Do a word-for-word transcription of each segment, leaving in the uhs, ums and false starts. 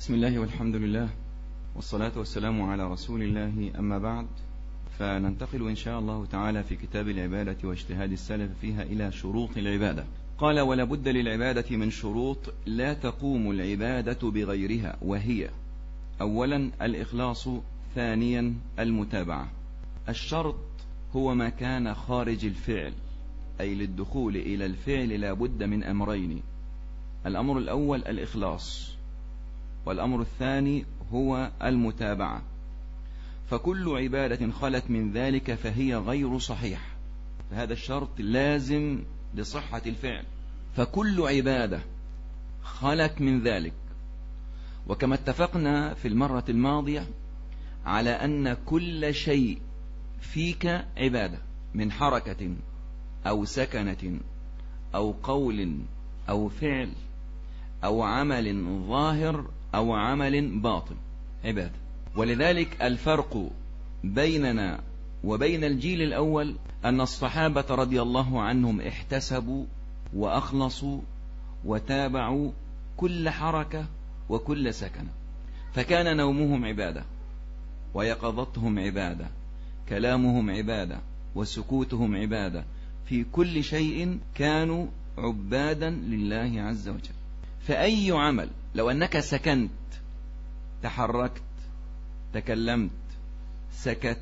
بسم الله والحمد لله والصلاة والسلام على رسول الله، أما بعد، فننتقل إن شاء الله تعالى في كتاب العبادة واجتهاد السلف فيها إلى شروط العبادة. قال: ولا بد للعبادة من شروط لا تقوم العبادة بغيرها، وهي: أولا الإخلاص، ثانيا المتابعة. الشرط هو ما كان خارج الفعل، أي للدخول إلى الفعل لا بد من أمرين: الأمر الأول الإخلاص، والأمر الثاني هو المتابعة. فكل عبادة خلت من ذلك فهي غير صحيحة، فهذا الشرط لازم لصحة الفعل. فكل عبادة خلت من ذلك، وكما اتفقنا في المرة الماضية على أن كل شيء فيك عبادة، من حركة أو سكنة أو قول أو فعل أو عمل ظاهر أو عمل باطن، عبادة. ولذلك الفرق بيننا وبين الجيل الأول أن الصحابة رضي الله عنهم احتسبوا وأخلصوا وتابعوا كل حركة وكل سكنة، فكان نومهم عبادة، ويقظتهم عبادة، كلامهم عبادة، وسكوتهم عبادة، في كل شيء كانوا عبادا لله عز وجل. فأي عمل لو أنك سكنت، تحركت، تكلمت، سكت،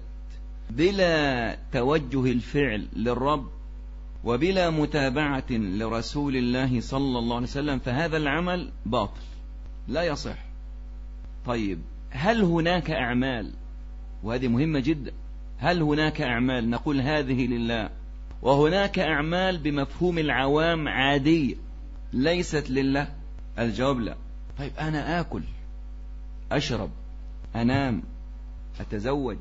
بلا توجه الفعل للرب وبلا متابعة لرسول الله صلى الله عليه وسلم، فهذا العمل باطل لا يصح. طيب، هل هناك أعمال، وهذه مهمة جدا، هل هناك أعمال نقول هذه لله، وهناك أعمال بمفهوم العوام عادية ليست لله؟ الجواب لا. طيب، أنا آكل، أشرب، أنام، أتزوج،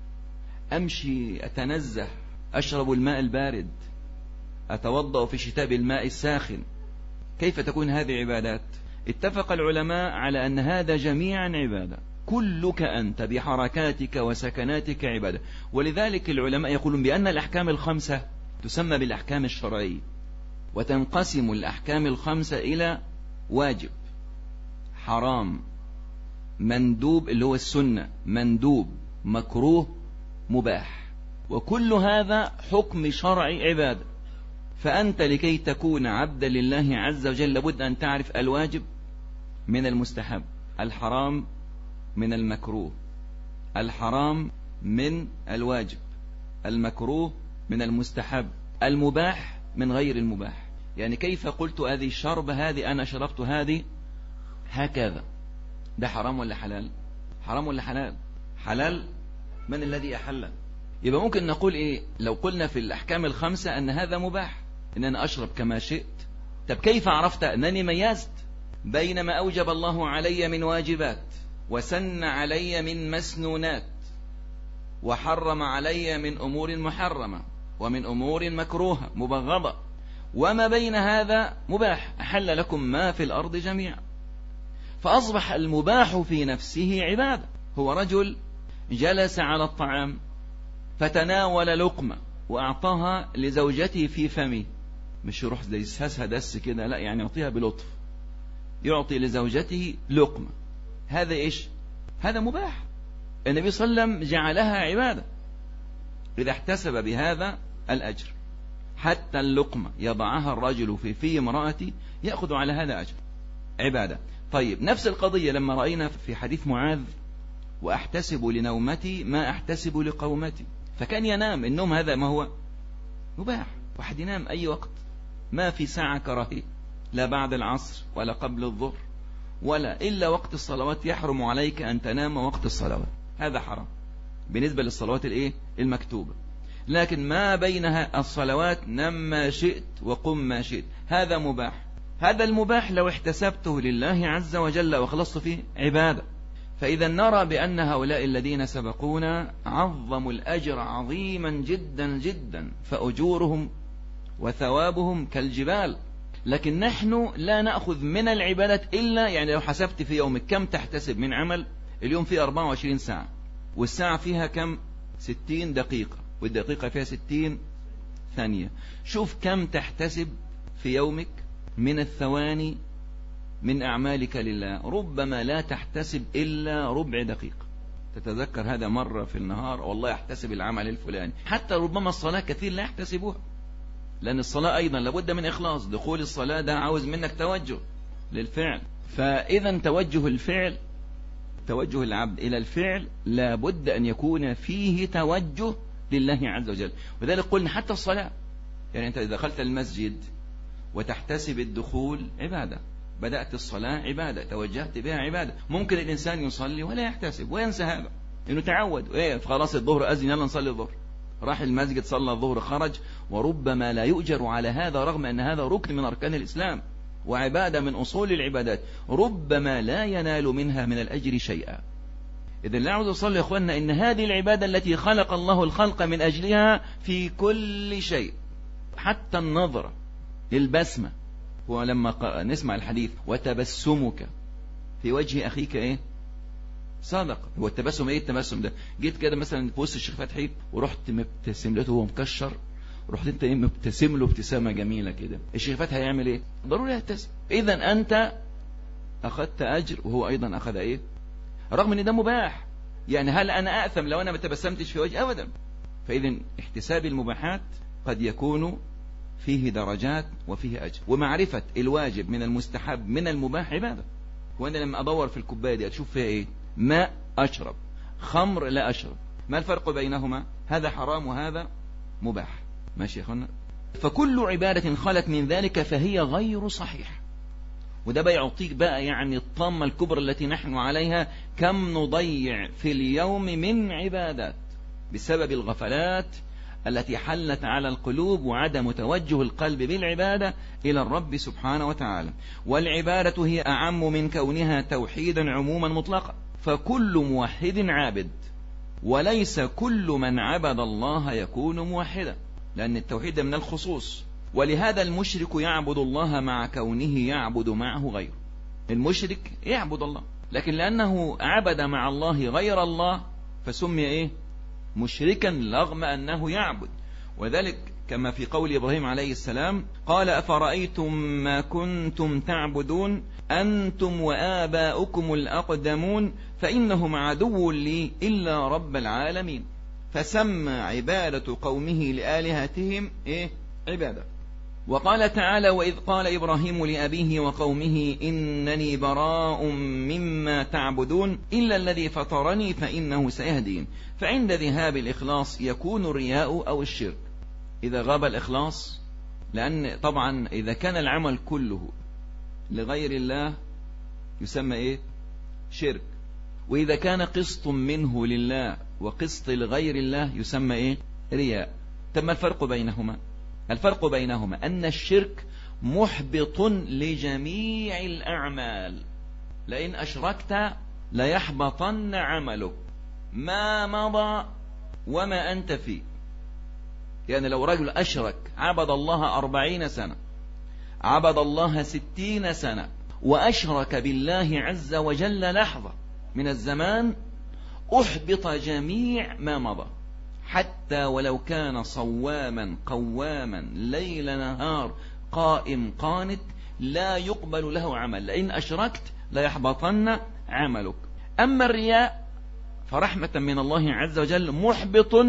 أمشي، أتنزه، أشرب الماء البارد، أتوضأ في الشتاء بالماء الساخن، كيف تكون هذه عبادات؟ اتفق العلماء على أن هذا جميعا عبادة، كلك أنت بحركاتك وسكناتك عبادة. ولذلك العلماء يقولون بأن الأحكام الخمسة تسمى بالأحكام الشرعية، وتنقسم الأحكام الخمسة إلى واجب، حرام، مندوب اللي هو السنة، مندوب، مكروه، مباح، وكل هذا حكم شرعي عبادة. فأنت لكي تكون عبدا لله عز وجل لابد أن تعرف الواجب من المستحب، الحرام من المكروه، الحرام من الواجب، المكروه من المستحب، المباح من غير المباح. يعني كيف قلت هذه الشربة، هذه أنا شربت هذه هكذا، ده حرام ولا حلال؟ حرام ولا حلال؟ حلال. من الذي أحل؟ يبقى ممكن نقول إيه لو قلنا في الأحكام الخمسة أن هذا مباح، أن أنا أشرب كما شئت. طب كيف عرفت أنني ميزت بين ما أوجب الله علي من واجبات، وسن علي من مسنونات، وحرم علي من أمور محرمة، ومن أمور مكروهة مبغضة، وما بين هذا مباح، أحل لكم ما في الأرض جميعا. فأصبح المباح في نفسه عبادة. هو رجل جلس على الطعام فتناول لقمة وأعطاها لزوجته في فمه، مش يروح يسهسها دس كده، لا، يعني يعطيها بلطف، يعطي لزوجته لقمة. هذا إيش؟ هذا مباح. النبي صلى الله عليه وسلم جعلها عبادة، إذا احتسب بهذا الأجر. حتى اللقمة يضعها الرجل في في امرأتي يأخذ على هذا أجر، عبادة. طيب، نفس القضية لما رأينا في حديث معاذ: وأحتسب لنومتي ما أحتسب لقومتي. فكان ينام، النوم هذا ما هو مباح، واحد ينام أي وقت، ما في ساعة كراهية، لا بعد العصر ولا قبل الظهر ولا إلا وقت الصلوات، يحرم عليك أن تنام وقت الصلوات، هذا حرام بالنسبة للصلوات الإيه؟ المكتوبة. لكن ما بينها الصلوات نم ما شئت وقم ما شئت، هذا مباح. هذا المباح لو احتسبته لله عز وجل وخلصت فيه عبادة. فإذا نرى بأن هؤلاء الذين سبقونا عظموا الأجر عظيما جدا جدا، فأجورهم وثوابهم كالجبال. لكن نحن لا نأخذ من العبادة إلا، يعني لو حسبت في يومك كم تحتسب من عمل، اليوم فيه أربعة وعشرين ساعة، والساعة فيها كم؟ ستين دقيقة، والدقيقة فيها ستين ثانية. شوف كم تحتسب في يومك من الثواني من أعمالك لله ربما لا تحتسب إلا ربع دقيقة، تتذكر هذا مرة في النهار والله يحتسب العمل الفلاني. حتى ربما الصلاة كثير لا يحتسبوها، لأن الصلاة أيضا لابد من إخلاص. دخول الصلاة ده عاوز منك توجه للفعل، فإذا توجه الفعل توجه العبد إلى الفعل لابد أن يكون فيه توجه لله عز وجل. وذلك قلنا حتى الصلاة، يعني أنت إذا دخلت المسجد وتحتسب الدخول عبادة، بدأت الصلاة عبادة، توجهت بها عبادة. ممكن الإنسان يصلي ولا يحتسب وينسى هذا، إنه تعود إيه خلاص الظهر أذن يلا نصلي الظهر، راح المسجد صلى الظهر خرج، وربما لا يؤجر على هذا رغم أن هذا ركن من أركان الإسلام وعبادة من أصول العبادات، ربما لا ينال منها من الأجر شيئا. إذا لا عاوز أصلي يا أخوانا إن هذه العبادة التي خلق الله الخلق من أجلها في كل شيء، حتى النظرة، البسمة. ولما نسمع الحديث وتبسمك في وجه أخيك إيه صادق، هو التبسم إيه؟ التبسم ده جيت كده مثلا في وسط الشيخ فتحي ورحت مبتسم له وهو مكشر، رحت انت ايه مبتسم له ابتسامه جميله كده، الشيخ فتحي هيعمل ايه؟ ضروري يبتسم. اذا انت اخذت اجر وهو ايضا اخذ ايه، رغم ان ده مباح. يعني هل انا اثم لو انا ما تبسمتش في وجه؟ ابدا. فاذا احتساب المباحات قد يكون فيه درجات وفيه اجر، ومعرفه الواجب من المستحب من المباح عباده. وانا لما ادور في الكوبايه دي اشوف فيها ايه، ماء اشرب، خمر لا اشرب، ما الفرق بينهما؟ هذا حرام وهذا مباح. ماشي يا اخوانا؟ فكل عبادة خلت من ذلك فهي غير صحيحة. وده بيعطيك بقى يعني الطامة الكبرى التي نحن عليها، كم نضيع في اليوم من عبادات بسبب الغفلات التي حلت على القلوب وعدم توجه القلب بالعبادة إلى الرب سبحانه وتعالى. والعبادة هي أعم من كونها توحيدا عموما مطلقا، فكل موحد عابد، وليس كل من عبد الله يكون موحدا، لأن التوحيد من الخصوص. ولهذا المشرك يعبد الله مع كونه يعبد معه غيره. المشرك يعبد الله، لكن لأنه عبد مع الله غير الله فسمي إيه؟ مشركا رغم أنه يعبد. وذلك كما في قول إبراهيم عليه السلام قال أفرأيتم ما كنتم تعبدون أنتم وآباؤكم الأقدمون فإنهم عدو لي إلا رب العالمين. فسمى عبادة قومه لآلهتهم إيه؟ عبادة. وقال تعالى وإذ قال إبراهيم لأبيه وقومه إنني براء مما تعبدون إلا الذي فطرني فإنه سيهدين. فعند ذهاب الإخلاص يكون الرياء أو الشرك. إذا غاب الإخلاص، لأن طبعا إذا كان العمل كله لغير الله يسمى إيه؟ شرك. وإذا كان قسط منه لله وقسط لغير الله يسمى إيه؟ رياء. تم الفرق بينهما؟ الفرق بينهما أن الشرك محبط لجميع الأعمال، لئن أشركت ليحبطن عملك ما مضى وما أنت فيه. يعني لو رجل أشرك عبد الله أربعين سنة، عبد الله ستين سنة، وأشرك بالله عز وجل لحظة من الزمان، أحبط جميع ما مضى، حتى ولو كان صواما قواما ليل نهار قائم قانت لا يقبل له عمل، لئن أشركت ليحبطن عملك. أما الرياء فرحمة من الله عز وجل محبط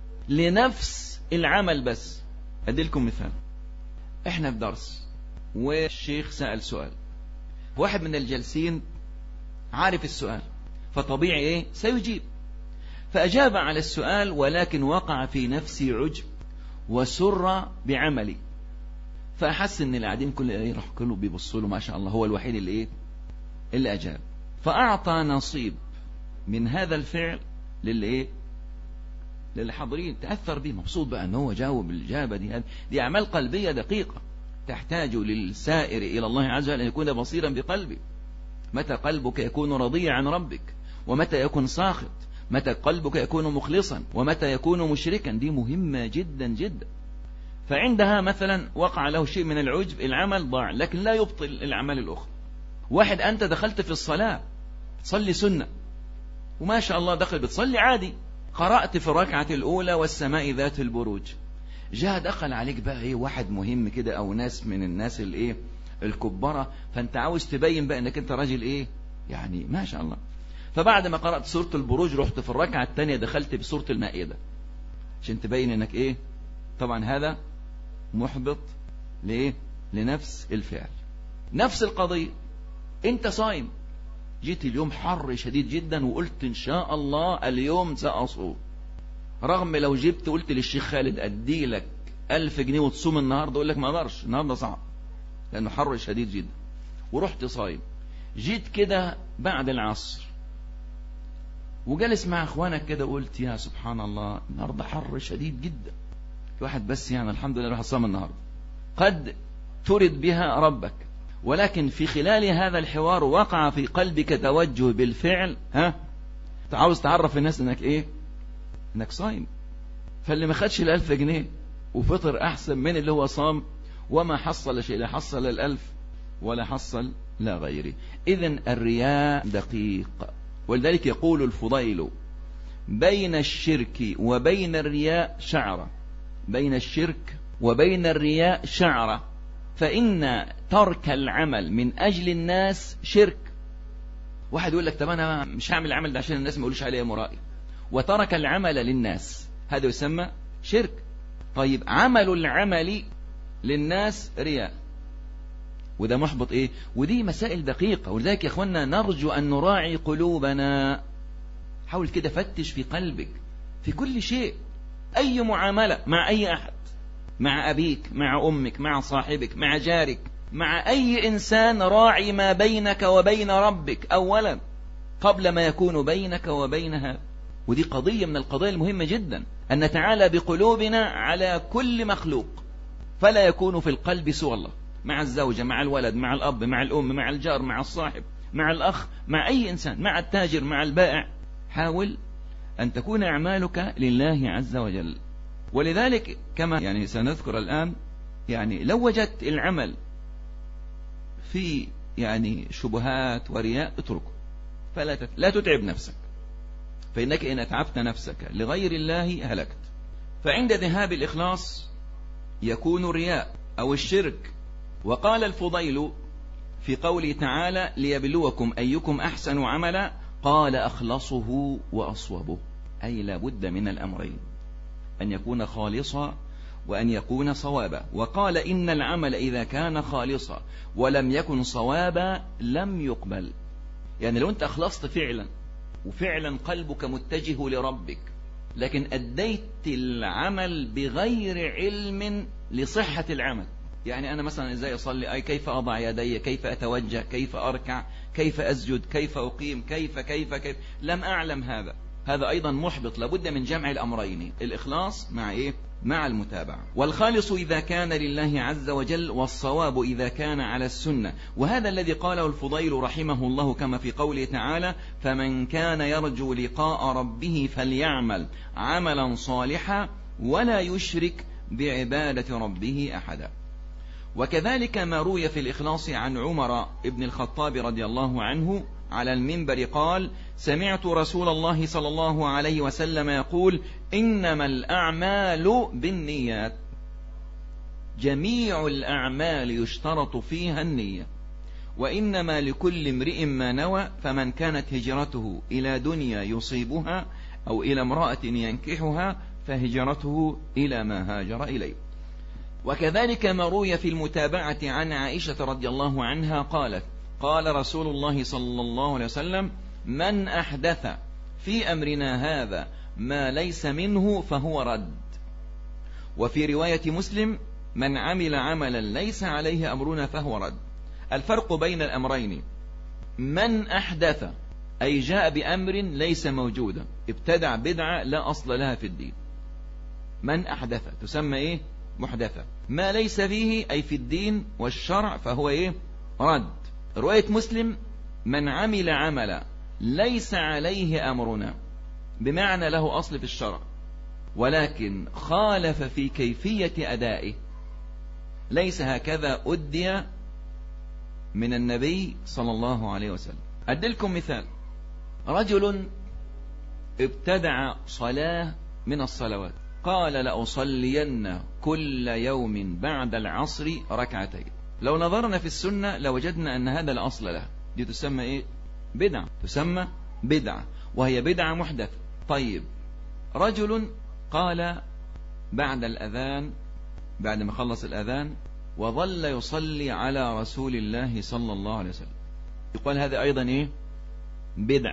لنفس العمل بس. أديلكم مثال. احنا في درس والشيخ سأل سؤال، واحد من الجالسين عارف السؤال فطبيعي ايه سيجيب، فأجاب على السؤال ولكن وقع في نفسي عجب وسر بعملي، فأحس ان القاعدين كل ايه راح كله بيبصوا له ما شاء الله هو الوحيد اللي ايه اللي أجاب، فأعطى نصيب من هذا الفعل للي ايه للي حاضرين، تأثر به مبسوط بقى ان هو جاوب الإجابة دي. دي أعمال قلبية دقيقة تحتاج للسائر إلى الله عز وجل أن يكون بصيرا بقلبه. متى قلبك يكون رضيا عن ربك، ومتى يكون ساخط، متى قلبك يكون مخلصا، ومتى يكون مشركا. دي مهمة جدا جدا. فعندها مثلا وقع له شيء من العجب، العمل ضاع، لكن لا يبطل الأعمال الأخرى. واحد أنت دخلت في الصلاة تصلي سنة وما شاء الله دخل بتصلي عادي، قرأت في الركعة الأولى والسماء ذات البروج، جاء دخل عليك بقى ايه واحد مهم كده او ناس من الناس الايه الكبرة، فانت عاوز تبين بقى انك انت راجل ايه يعني ما شاء الله. فبعد ما قرأت سورة البروج رحت في الركعة الثانية دخلت بسورة المائدة عشان تبين انك ايه. طبعا هذا محبط لإيه؟ لنفس الفعل. نفس القضية، انت صايم، جيت اليوم حر شديد جدا وقلت ان شاء الله اليوم سأصوم، رغم لو جبت قلت للشيخ خالد ادي لك ألف جنيه وتصوم النهاردة اقول لك ما اقدرش، النهاردة صعب لانه حر شديد جدا، ورحت صايم. جيت كده بعد العصر وجالس مع اخوانك كده قلت يا سبحان الله النهاردة حر شديد جدا، واحد بس يعني الحمد لله راح صام النهاردة. قد ترد بها ربك، ولكن في خلال هذا الحوار وقع في قلبك توجه بالفعل، ها عاوز تعرف الناس انك ايه، انك صايم. فاللي ما خدش الالف جنيه وفطر احسن من اللي هو صام وما حصل شيء، لا حصل الالف ولا حصل لا غيره. اذن الرياء دقيق، ولذلك يقول الفضيل بين الشرك وبين الرياء شعرة، بين الشرك وبين الرياء شعرة، فإن ترك العمل من أجل الناس شرك. واحد يقول لك طب أنا مش هعمل العمل ده عشان الناس ما يقولوش عليه مرائي، وترك العمل للناس، هذا يسمى شرك. طيب عمل العمل للناس رياء، وده محبط ايه. ودي مسائل دقيقة، ولذلك يا اخوانا نرجو ان نراعي قلوبنا. حاول كده فتش في قلبك في كل شيء، اي معاملة مع اي احد، مع ابيك، مع امك، مع صاحبك، مع جارك، مع اي انسان، راعي ما بينك وبين ربك اولا قبل ما يكون بينك وبينها. ودي قضية من القضايا المهمة جدا، ان نتعالى بقلوبنا على كل مخلوق، فلا يكون في القلب سوى الله، مع الزوجة، مع الولد، مع الأب، مع الأم، مع الجار، مع الصاحب، مع الأخ، مع أي إنسان، مع التاجر، مع البائع. حاول أن تكون أعمالك لله عز وجل. ولذلك كما يعني سنذكر الآن، يعني لو وجدت العمل في يعني شبهات ورياء اتركه، فلا لا تتعب نفسك، فإنك إن أتعبت نفسك لغير الله هلكت. فعند ذهاب الإخلاص يكون الرياء أو الشرك. وقال الفضيل في قوله تعالى ليبلوكم أيكم أحسن عملا، قال أخلصه وأصوبه، أي لا بد من الأمرين، أن يكون خالصا وأن يكون صوابا. وقال إن العمل إذا كان خالصا ولم يكن صوابا لم يقبل. يعني لو أنت أخلصت فعلا وفعلا قلبك متجه لربك، لكن أديت العمل بغير علم لصحة العمل، يعني أنا مثلا إزاي أصلي، أي كيف أضع يدي، كيف أتوجه، كيف أركع، كيف أسجد، كيف أقيم، كيف كيف كيف لم أعلم هذا، هذا أيضا محبط. لابد من جمع الأمرين، الإخلاص مع إيه؟ مع المتابعة. والخالص إذا كان لله عز وجل، والصواب إذا كان على السنة. وهذا الذي قاله الفضيل رحمه الله كما في قوله تعالى فمن كان يرجو لقاء ربه فليعمل عملا صالحا ولا يشرك بعبادة ربه أحدا. وكذلك ما روي في الإخلاص عن عمر بن الخطاب رضي الله عنه على المنبر قال سمعت رسول الله صلى الله عليه وسلم يقول إنما الأعمال بالنيات، جميع الأعمال يشترط فيها النية، وإنما لكل امرئ ما نوى، فمن كانت هجرته إلى دنيا يصيبها أو إلى امرأة ينكحها فهجرته إلى ما هاجر إليه. وكذلك ما روي في المتابعة عن عائشة رضي الله عنها قالت قال رسول الله صلى الله عليه وسلم من أحدث في أمرنا هذا ما ليس منه فهو رد. وفي رواية مسلم من عمل عملا ليس عليه أمرنا فهو رد. الفرق بين الأمرين من أحدث أي جاء بأمر ليس موجودا، ابتدع بدعة لا أصل لها في الدين، من أحدث تسمى إيه؟ محدثة. ما ليس فيه أي في الدين والشرع فهو إيه؟ رد. رواية مسلم من عمل عملا ليس عليه أمرنا، بمعنى له أصل في الشرع ولكن خالف في كيفية أدائه، ليس هكذا أدي من النبي صلى الله عليه وسلم. أدلكم مثال، رجل ابتدع صلاة من الصلوات، قال لأصلين كل يوم بعد العصر ركعتين، لو نظرنا في السنة لوجدنا أن هذا لا أصل له. دي تسمى إيه؟ بدعة، تسمى بدعة، وهي بدعة محدثة. طيب، رجل قال بعد الأذان، بعد ما خلص الأذان، وظل يصلي على رسول الله صلى الله عليه وسلم، يقال هذا أيضا إيه؟ بدعة،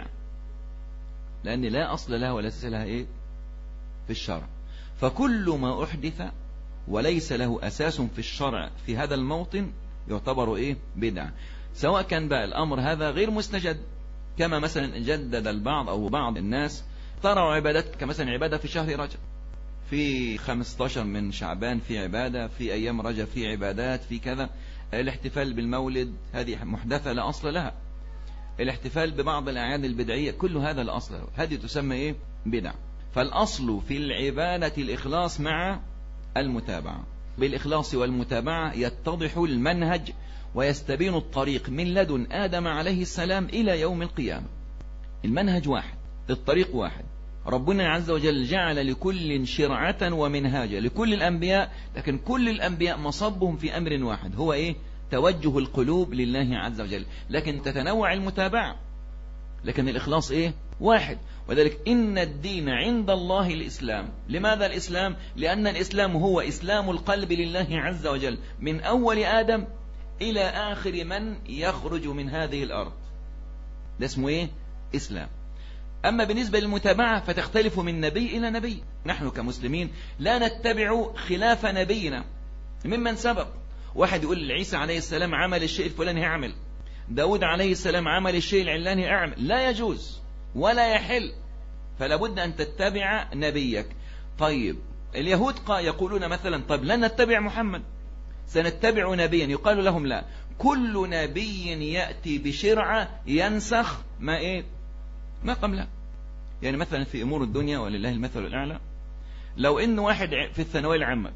لأن لا أصل لها ولا أساس لها إيه؟ في الشرع. فكل ما أحدث وليس له أساس في الشرع في هذا الموطن يعتبر إيه؟ بدعة، سواء كان بقى الأمر هذا غير مستجد، كما مثلا جدد البعض أو بعض الناس طرعوا عبادات، كمثلا عبادة في شهر رجب، في خمسة عشر من شعبان في عبادة، في أيام رجب في عبادات، في كذا. الاحتفال بالمولد هذه محدثة لا أصل لها. الاحتفال ببعض الأعياد البدعية كل هذا لا أصل له، هذه تسمى إيه؟ بدع. فالأصل في العبادة الإخلاص مع المتابعة. بالإخلاص والمتابعة يتضح المنهج ويستبين الطريق من لدن آدم عليه السلام إلى يوم القيامة. المنهج واحد، الطريق واحد. ربنا عز وجل جعل لكل شرعة ومنهاجا لكل الأنبياء، لكن كل الأنبياء مصبهم في أمر واحد، هو إيه؟ توجه القلوب لله عز وجل، لكن تتنوع المتابعة، لكن الإخلاص إيه؟ واحد. وذلك إن الدين عند الله الإسلام. لماذا الإسلام؟ لأن الإسلام هو إسلام القلب لله عز وجل من أول آدم إلى آخر من يخرج من هذه الأرض، ده اسمه إيه؟ إسلام. أما بالنسبة للمتابعة فتختلف من نبي إلى نبي. نحن كمسلمين لا نتبع خلاف نبينا ممن سبق. واحد يقول عيسى عليه السلام عمل الشيء الفلاني اعمل، داود عليه السلام عمل الشيء العلاني اعمل، لا يجوز ولا يحل، فلا بد أن تتبع نبيك. طيب، اليهود يقولون مثلا طيب لن نتبع محمد، سنتبع نبيا، يقال لهم لا، كل نبي يأتي بشرعة ينسخ ما إيه؟ ما قبله. يعني مثلا في أمور الدنيا ولله المثل الأعلى، لو إن واحد في الثانوية العامة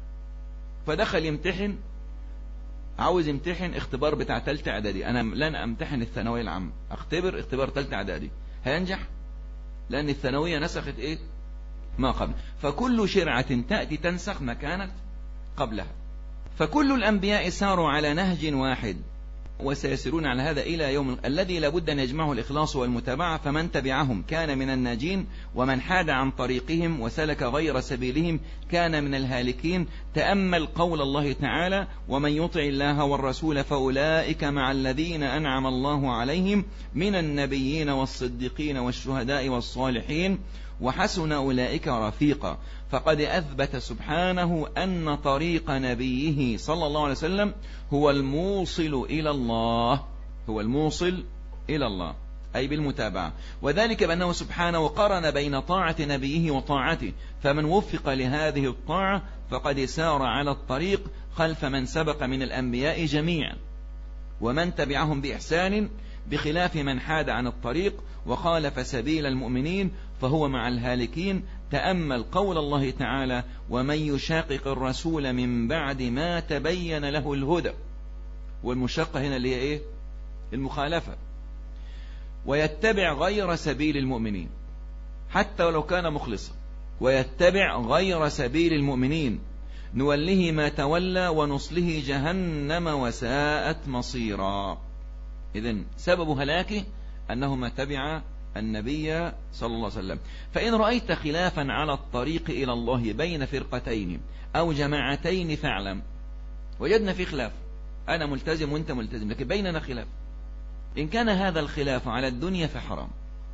فدخل يمتحن، عاوز يمتحن اختبار بتاع تالتة إعدادي، أنا لن أمتحن الثانوية العامة، أختبر اختبار تالتة إعدادي، هينجح؟ لأن الثانوية نسخت إيه؟ ما قبل. فكل شرعة تأتي تنسخ ما كانت قبلها. فكل الأنبياء ساروا على نهج واحد وسيسيرون على هذا إلى يوم الذي لابد أن يجمعه الإخلاص والمتابعة. فمن تبعهم كان من الناجين، ومن حاد عن طريقهم وسلك غير سبيلهم كان من الهالكين. تأمل قول الله تعالى: ومن يطع الله والرسول فأولئك مع الذين أنعم الله عليهم من النبيين والصديقين والشهداء والصالحين وحسن أولئك رفيقا. فقد أثبت سبحانه أن طريق نبيه صلى الله عليه وسلم هو الموصل إلى الله، هو الموصل إلى الله أي بالمتابعة، وذلك بأنه سبحانه قرن بين طاعة نبيه وطاعته، فمن وفق لهذه الطاعة فقد سار على الطريق خلف من سبق من الأنبياء جميعا، ومن تبعهم بإحسان، بخلاف من حاد عن الطريق وخالف سبيل المؤمنين فهو مع الهالكين. تأمل قول الله تعالى: ومن يشاقق الرسول من بعد ما تبين له الهدى، والمشقة هنا اللي هي إيه؟ المخالفة. ويتبع غير سبيل المؤمنين حتى ولو كان مخلصا، ويتبع غير سبيل المؤمنين نوله ما تولى ونصله جهنم وساءت مصيرا. إذن سبب هلاكه أنه ما تبع النبي صلى الله عليه وسلم. فإن رأيت خلافا على الطريق إلى الله بين فرقتين أو جماعتين فاعلم، وجدنا في خلاف، أنا ملتزم وأنت ملتزم لكن بيننا خلاف. إن كان هذا الخلاف على الدنيا فحرام،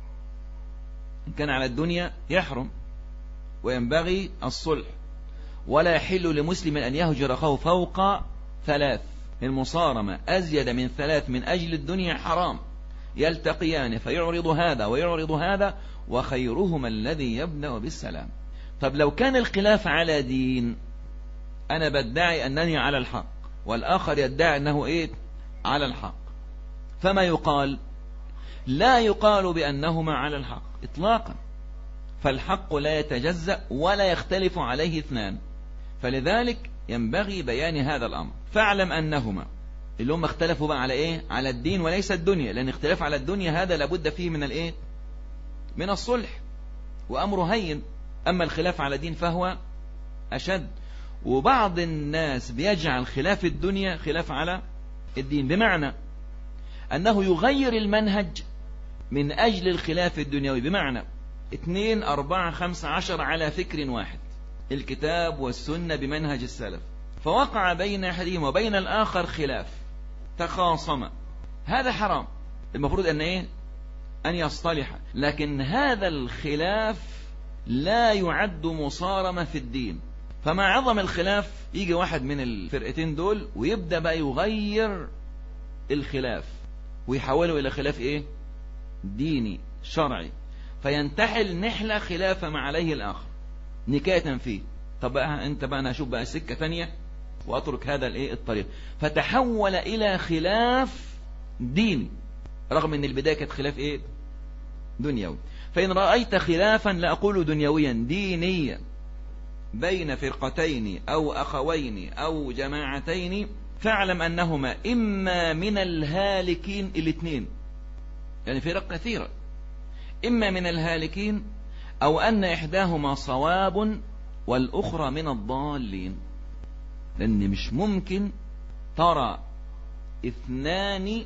إن كان على الدنيا يحرم، وينبغي الصلح، ولا يحل لمسلم أن يهجر أخاه فوق ثلاث. المصارمة أزيد من ثلاث من أجل الدنيا حرام، يلتقيان فيعرض هذا ويعرض هذا وخيرهما الذي يبدأ بالسلام. طب لو كان الخلاف على دين، أنا بدعي أنني على الحق والآخر يدعي أنه إيه؟ على الحق، فما يقال؟ لا يقال بأنهما على الحق إطلاقا، فالحق لا يتجزأ ولا يختلف عليه اثنان، فلذلك ينبغي بيان هذا الأمر. فاعلم أنهما اللي هم اختلفوا بقى على إيه؟ على الدين وليس الدنيا، لأن اختلاف على الدنيا هذا لابد فيه من الإيه؟ من الصلح، وأمره هين. أما الخلاف على الدين فهو أشد. وبعض الناس بيجعل خلاف الدنيا خلاف على الدين، بمعنى أنه يغير المنهج من أجل الخلاف الدنيوي، بمعنى اثنين أربعة خمسة عشر على فكر واحد، الكتاب والسنة بمنهج السلف، فوقع بين أحدهم وبين الآخر خلاف، تخاصم، هذا حرام، المفروض أن إيه؟ أن يصطلح، لكن هذا الخلاف لا يعد مصارمة في الدين. فمع عظم الخلاف يجي واحد من الفرقتين دول ويبدأ بقى يغير الخلاف ويحوله إلى خلاف إيه؟ ديني شرعي، فينتحل نحلة خلاف ما عليه الآخر نكاية فيه. طب بقى أنت بقى أنا أشوف بقى سكة تانية وأترك هذا الإيه الطريق، فتحول إلى خلاف ديني، رغم أن البداية كانت خلاف إيه؟ دنيوي. فإن رأيت خلافا، لا أقول دنيويا، دينيا، بين فرقتين أو أخوين أو جماعتين، فاعلم أنهما إما من الهالكين، الاثنين يعني فرق كثيرة، إما من الهالكين أو أن إحداهما صواب والأخرى من الضالين. لأن مش ممكن ترى اثنان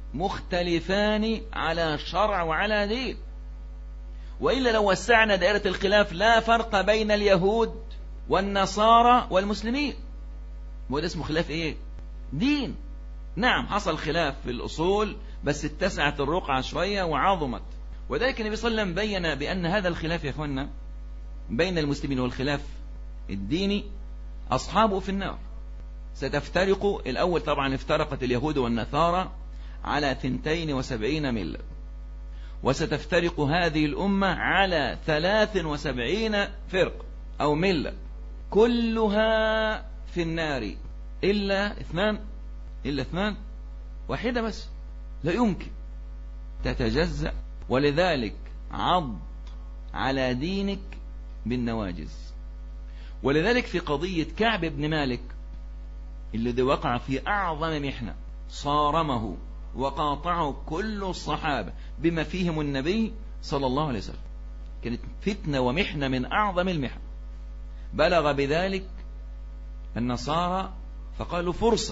مختلفان على شرع وعلى دين، وإلا لو وسعنا دائرة الخلاف لا فرق بين اليهود والنصارى والمسلمين، وده اسمه خلاف إيه؟ دين. نعم حصل خلاف في الأصول، بس اتسعت الرقعة شوية وعظمت، وذلك النبي صلى الله عليه وسلم بين بأن هذا الخلاف يا أخوانا بين المسلمين والخلاف الديني أصحابه في النار. ستفترق، الأول طبعا افترقت اليهود والنصارى على ثنتين وسبعين ملة، وستفترق هذه الأمة على ثلاث وسبعين فرق أو ملة، كلها في النار إلا اثنان، إلا اثنان، واحدة بس لا يمكن تتجزأ. ولذلك عض على دينك بالنواجز. ولذلك في قضية كعب بن مالك الذي وقع في أعظم محنة، صارمه وقاطعه كل الصحابة بما فيهم النبي صلى الله عليه وسلم، كانت فتنة ومحنة من أعظم المحن. بلغ بذلك النصارى فقالوا فرصة،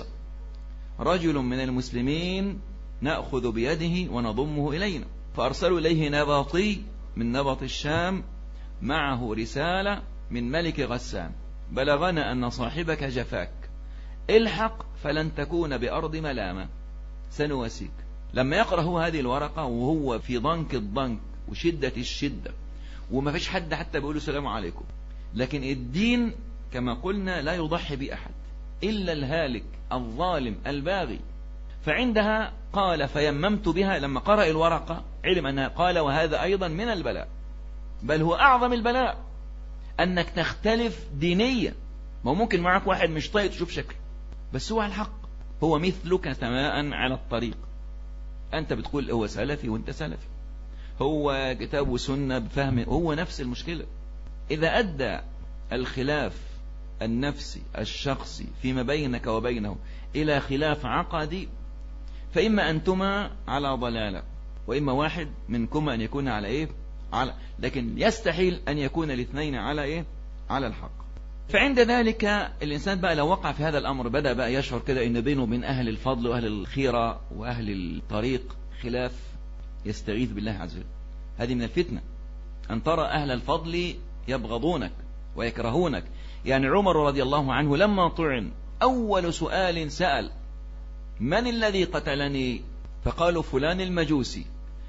رجل من المسلمين نأخذ بيده ونضمه إلينا، فأرسلوا إليه نبطي من نبط الشام معه رسالة من ملك غسان، بلغنا أن صاحبك جفاك، الحق فلن تكون بأرض ملامة، سنواسيك. لما يقرأ هو هذه الورقة وهو في ضنك الضنك وشدة الشدة، وما فيش حد حتى بيقوله السلام عليكم، لكن الدين كما قلنا لا يضحي بأحد إلا الهالك الظالم الباغي. فعندها قال فيممت بها، لما قرأ الورقة علم أنها قال وهذا أيضا من البلاء، بل هو أعظم البلاء أنك تختلف دينيا. ما ممكن معك واحد مش طايق تشوف شكله، بس هو على الحق، هو مثلك سواء على الطريق، أنت بتقول هو سلفي وأنت سلفي، هو كتاب وسنة بفهمه، هو نفس المشكلة. إذا أدى الخلاف النفسي الشخصي فيما بينك وبينه إلى خلاف عقدي، فإما أنتما على ضلالة، وإما واحد منكما أن يكون على إيه؟ على، لكن يستحيل أن يكون الاثنين على إيه؟ على الحق. فعند ذلك الإنسان بقى لو وقع في هذا الأمر بدأ بقى يشعر كده إن بينه وبين أهل الفضل وأهل الخيرة وأهل الطريق خلاف، يستغيث بالله عز وجل. هذه من الفتنة أن ترى أهل الفضل يبغضونك ويكرهونك. يعني عمر رضي الله عنه لما طعن أول سؤال سأل من الذي قتلني؟ فقالوا فلان المجوسي،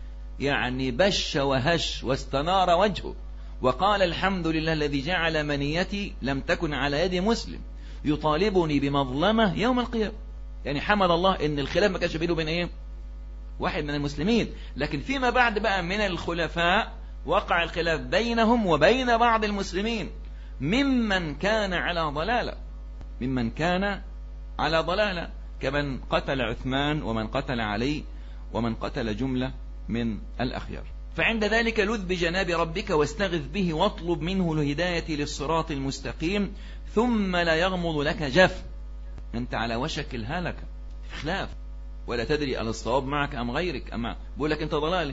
يعني بش وهش واستنار وجهه، وقال الحمد لله الذي جعل منيتي لم تكن على يد مسلم يطالبني بمظلمة يوم القيامة. يعني حمد الله ان الخلاف ما كانش بينه وبين ايه؟ واحد من المسلمين. لكن فيما بعد بقى من الخلفاء وقع الخلاف بينهم وبين بعض المسلمين ممن كان على ضلالة، ممن كان على ضلالة، كمن قتل عثمان ومن قتل علي ومن قتل جملة من الأخيار. فعند ذلك لذ بجناب ربك واستغث به واطلب منه الهداية للصراط المستقيم ثم لا يغمض لك جف. أنت على وشك الهلكة، خلاف، ولا تدري أن الصواب معك أم غيرك. أما بقول لك أنت ضلالي،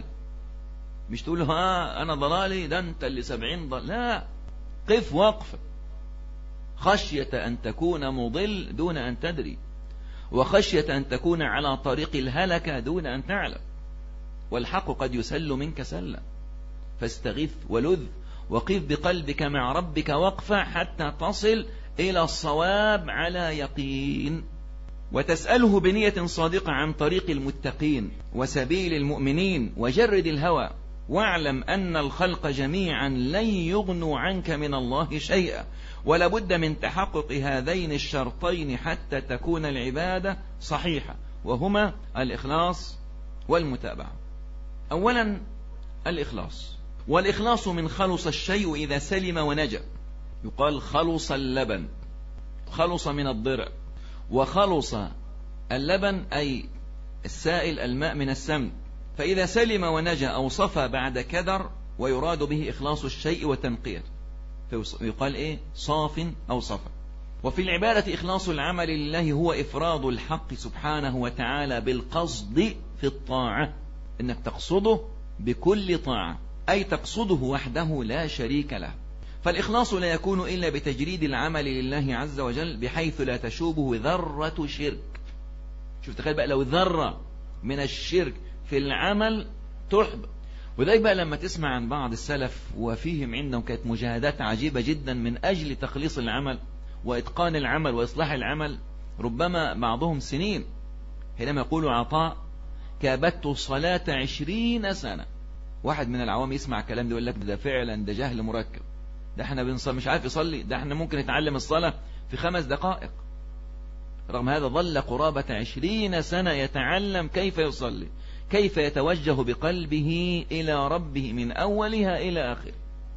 مش تقول له ها أنا ضلالي ده أنت اللي سبعين ضلال، لا، قف وقف خشية أن تكون مضل دون أن تدري، وخشية أن تكون على طريق الهلكة دون أن تعلم. والحق قد يسل منك سلا، فاستغث ولذ وقف بقلبك مع ربك وقفة حتى تصل إلى الصواب على يقين، وتسأله بنية صادقة عن طريق المتقين وسبيل المؤمنين، وجرد الهوى، واعلم أن الخلق جميعا لن يغنوا عنك من الله شيئا، ولابد من تحقق هذين الشرطين حتى تكون العبادة صحيحة، وهما الإخلاص والمتابعة. أولا الإخلاص، والإخلاص من خلص الشيء إذا سلم ونجا، يقال خلص اللبن، خلص من الضرع، وخلص اللبن أي السائل الماء من السمن، فإذا سلم ونجا أو صفى بعد كدر، ويراد به إخلاص الشيء وتنقيته، فيقال إيه؟ صاف أو صفى. وفي العبادة إخلاص العمل لله هو إفراد الحق سبحانه وتعالى بالقصد في الطاعة، إنك تقصده بكل طاعة، أي تقصده وحده لا شريك له. فالإخلاص لا يكون إلا بتجريد العمل لله عز وجل بحيث لا تشوبه ذرة شرك. شوف تخيل بقى لو ذرة من الشرك في العمل تحبط. وذلك بقى لما تسمع عن بعض السلف وفيهم عندهم كانت مجاهدات عجيبة جدا من أجل تخليص العمل وإتقان العمل وإصلاح العمل، ربما بعضهم سنين. حينما يقول عطاء كابدت صلاة عشرين سنة، واحد من العوام يسمع كلام ده يقول لك ده فعلا ده جهل مركب، ده احنا بنصلي مش عارف يصلي، ده احنا ممكن نتعلم الصلاة في خمس دقائق. رغم هذا ظل قرابة عشرين سنة يتعلم كيف يصلي، كيف يتوجه بقلبه إلى ربه من أولها إلى آخر،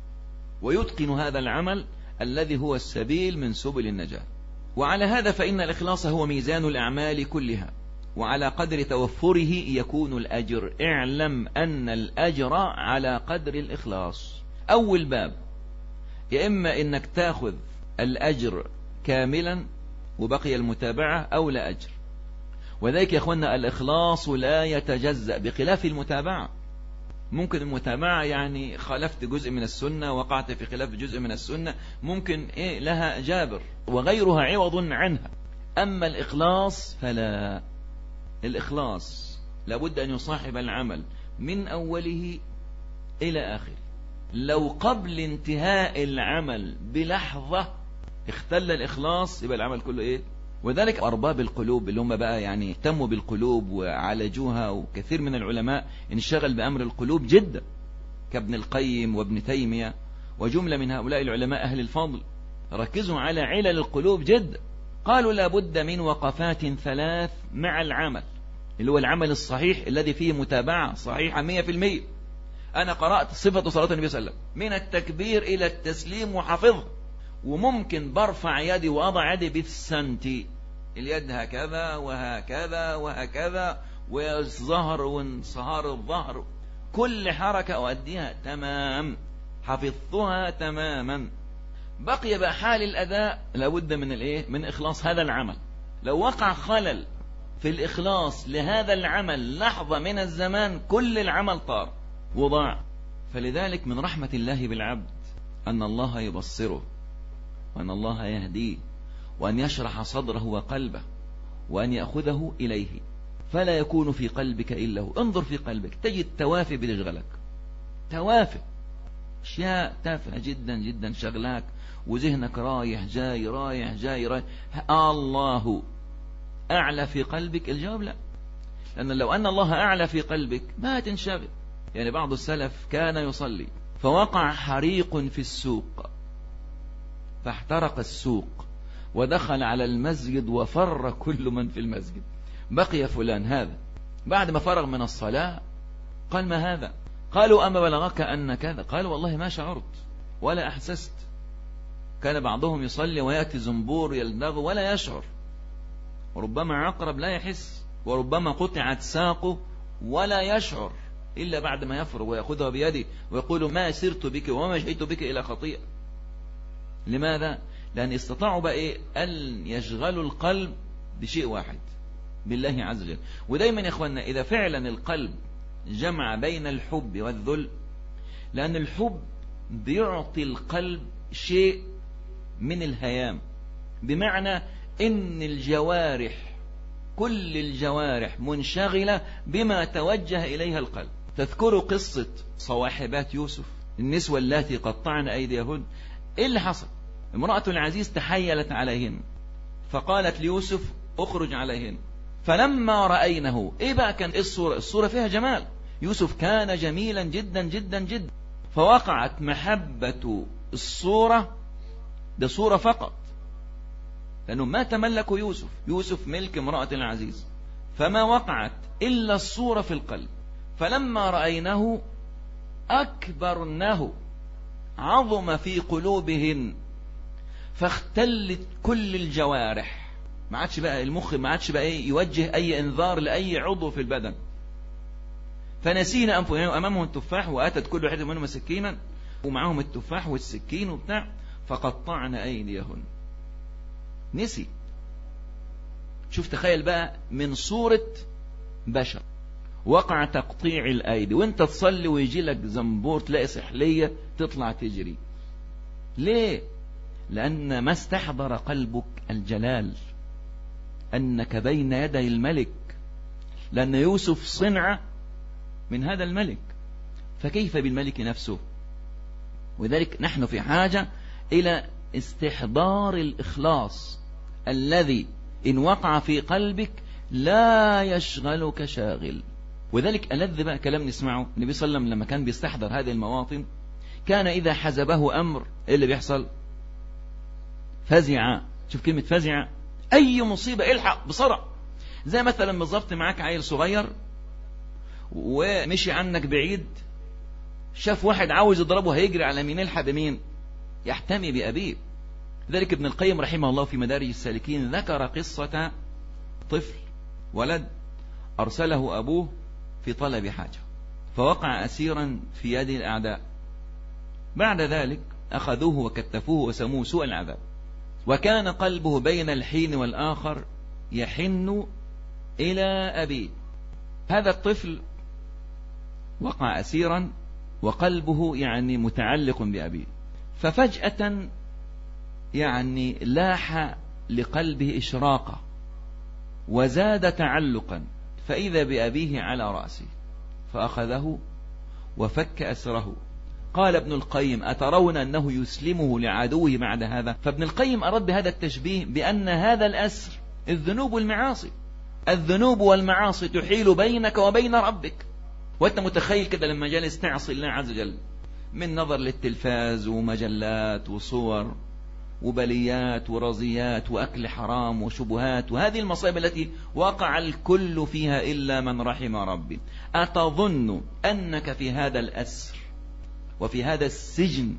ويتقن هذا العمل الذي هو السبيل من سبل النجاة. وعلى هذا فإن الإخلاص هو ميزان الأعمال كلها، وعلى قدر توفره يكون الأجر. اعلم أن الأجر على قدر الإخلاص. أول باب، يا إما إنك تأخذ الأجر كاملا وبقي المتابعة، أو لا أجر. وذلك يا أخوانا الإخلاص لا يتجزأ بخلاف المتابعة. ممكن المتابعة يعني خالفت جزء من السنة، وقعت في خلاف جزء من السنة، ممكن إيه لها جابر وغيرها عوض عنها. أما الإخلاص فلا، الإخلاص لابد أن يصاحب العمل من أوله إلى آخره. لو قبل انتهاء العمل بلحظة اختل الإخلاص يبقى العمل كله إيه. وذلك أرباب القلوب اللي هم بقى يعني اهتموا بالقلوب وعالجوها، وكثير من العلماء انشغل بأمر القلوب جدا كابن القيم وابن تيمية وجملة من هؤلاء العلماء أهل الفضل، ركزوا على علل القلوب جدا. قالوا لابد من وقفات ثلاث مع العمل، اللي هو العمل الصحيح الذي فيه متابعة صحيحة مية في المية. أنا قرأت صفة صلاة النبي صلى الله عليه وسلم من التكبير إلى التسليم وحفظها، وممكن برفع يدي وأضع يدي بالسنتي، اليد هكذا وهكذا وهكذا، والظهر وانصهار الظهر، كل حركة أؤديها تمام، حفظتها تماما. بقي بقى حال الأداء لابد من الإيه؟ من إخلاص هذا العمل. لو وقع خلل في الإخلاص لهذا العمل لحظة من الزمان كل العمل طار وضاع. فلذلك من رحمة الله بالعبد أن الله يبصره، وأن الله يهديه، وأن يشرح صدره وقلبه، وأن يأخذه إليه، فلا يكون في قلبك إلا هو. انظر في قلبك تجد توافه بتشغلك، توافه، أشياء تافهة جدا جدا شغلك، وذهنك رايح جاي رايح جاي رايح. الله أعلى في قلبك؟ الجواب لا، لأن لو أن الله أعلى في قلبك ما تنشغل. يعني بعض السلف كان يصلي فوقع حريق في السوق، فاحترق السوق، ودخل على المسجد وفر كل من في المسجد، بقي فلان هذا. بعد ما فرغ من الصلاة قال ما هذا؟ قالوا أما بلغك أن كذا؟ قال والله ما شعرت ولا أحسست. كان بعضهم يصلي ويأتي زنبور يلدغ ولا يشعر، وربما عقرب لا يحس، وربما قطعت ساقه ولا يشعر إلا بعد ما يفرغ ويأخذها بيده ويقول ما سرت بك وما جئت بك إلى خطيئة. لماذا؟ لأن استطاعوا بقى إيه؟ أن يشغلوا القلب بشيء واحد، بالله عز وجل. ودايما يا إخواننا إذا فعلا القلب جمع بين الحب والذل، لأن الحب بيعطي القلب شيء من الهيام، بمعنى إن الجوارح كل الجوارح منشغلة بما توجه إليها القلب. تذكروا قصة صواحبات يوسف النسوة اللاتي قطعن أيديهن؟ إيه اللي حصل؟ امرأة العزيز تحيلت عليهن فقالت ليوسف اخرج عليهن، فلما رأينه، إيه بقى كان إيه الصورة؟ الصورة فيها جمال، يوسف كان جميلا جدا جدا جدا، فوقعت محبة الصورة، ده صورة فقط، لأنه ما تملكوا يوسف، يوسف ملك امرأة العزيز، فما وقعت إلا الصورة في القلب. فلما رأينه أكبرنه، عظم في قلوبهن، فاختلت كل الجوارح، ما عادش بقى المخ ما عادش بقى إيه يوجه أي انذار لأي عضو في البدن، فنسين أنفسهم، أمامهم التفاح وأتت كل واحد منهم سكينا ومعهم التفاح والسكين وبتاع، فقطعن أيديهن. نسي. شوف تخيل بقى من صورة بشر وقع تقطيع الأيدي، وانت تصلي ويجي لك زنبور تلاقي سحلية تطلع تجري. ليه؟ لأن ما استحضر قلبك الجلال، أنك بين يدي الملك، لأن يوسف صنع من هذا الملك، فكيف بالملك نفسه؟ وذلك نحن في حاجة إلى استحضار الإخلاص الذي إن وقع في قلبك لا يشغلك شاغل. وذلك ألذ بقى كلام نسمعه النبي صلى الله عليه وسلم لما كان بيستحضر هذه المواطن، كان إذا حزبه أمر إيه اللي بيحصل؟ فزع. شوف كلمة فزع، أي مصيبة الحق بسرعة. زي مثلا بالضبط معاك عيل صغير ومشي عنك بعيد، شاف واحد عاوز يضربه هيجري على مين؟ يلحق بمين؟ يحتمي بأبيه. ذلك ابن القيم رحمه الله في مدارج السالكين ذكر قصة طفل ولد أرسله أبوه في طلب حاجة، فوقع أسيرا في يد الأعداء. بعد ذلك أخذوه وكتفوه وسموه سوء العذاب، وكان قلبه بين الحين والآخر يحن إلى أبيه. هذا الطفل وقع أسيرا وقلبه يعني متعلق بأبيه، ففجأة يعني لاح لقلبه إشراقة وزاد تعلقا، فإذا بأبيه على رأسه فأخذه وفك أسره. قال ابن القيم أترون أنه يسلمه لعدوه بعد هذا؟ فابن القيم أرد بهذا التشبيه بأن هذا الأسر الذنوب والمعاصي، الذنوب والمعاصي تحيل بينك وبين ربك، وأنت متخيل كده لما جالس تعصي الله عز وجل من نظر للتلفاز ومجلات وصور وبليات ورزيات وأكل حرام وشبهات وهذه المصائب التي وقع الكل فيها إلا من رحم ربي. أتظن أنك في هذا الأسر وفي هذا السجن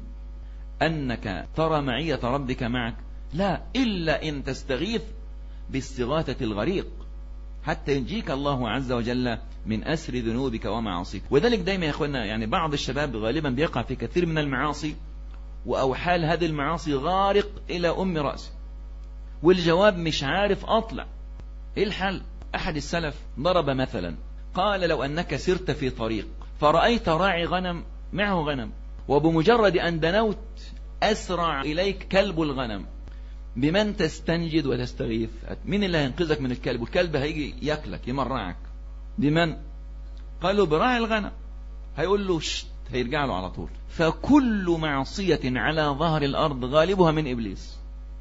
أنك ترى معية ربك معك؟ لا، إلا إن تستغيث باستغاثة الغريق حتى ينجيك الله عز وجل من أسر ذنوبك ومعاصيك. وذلك دايما يا أخوانا يعني بعض الشباب غالبا بيقع في كثير من المعاصي، وأوحال هذه المعاصي غارق إلى أم رأسه، والجواب مش عارف أطلع. إيه الحل؟ أحد السلف ضرب مثلا، قال لو أنك سرت في طريق فرأيت راعي غنم معه غنم، وبمجرد أن دنوت أسرع إليك كلب الغنم، بمن تستنجد وتستغيث؟ مين اللي هينقذك من الكلب؟ والكلب هيجي يأكلك يمرعك، بمن؟ قالوا براعي الغنم. هيقول له شت، هيرجع له على طول. فكل معصية على ظهر الأرض غالبها من إبليس،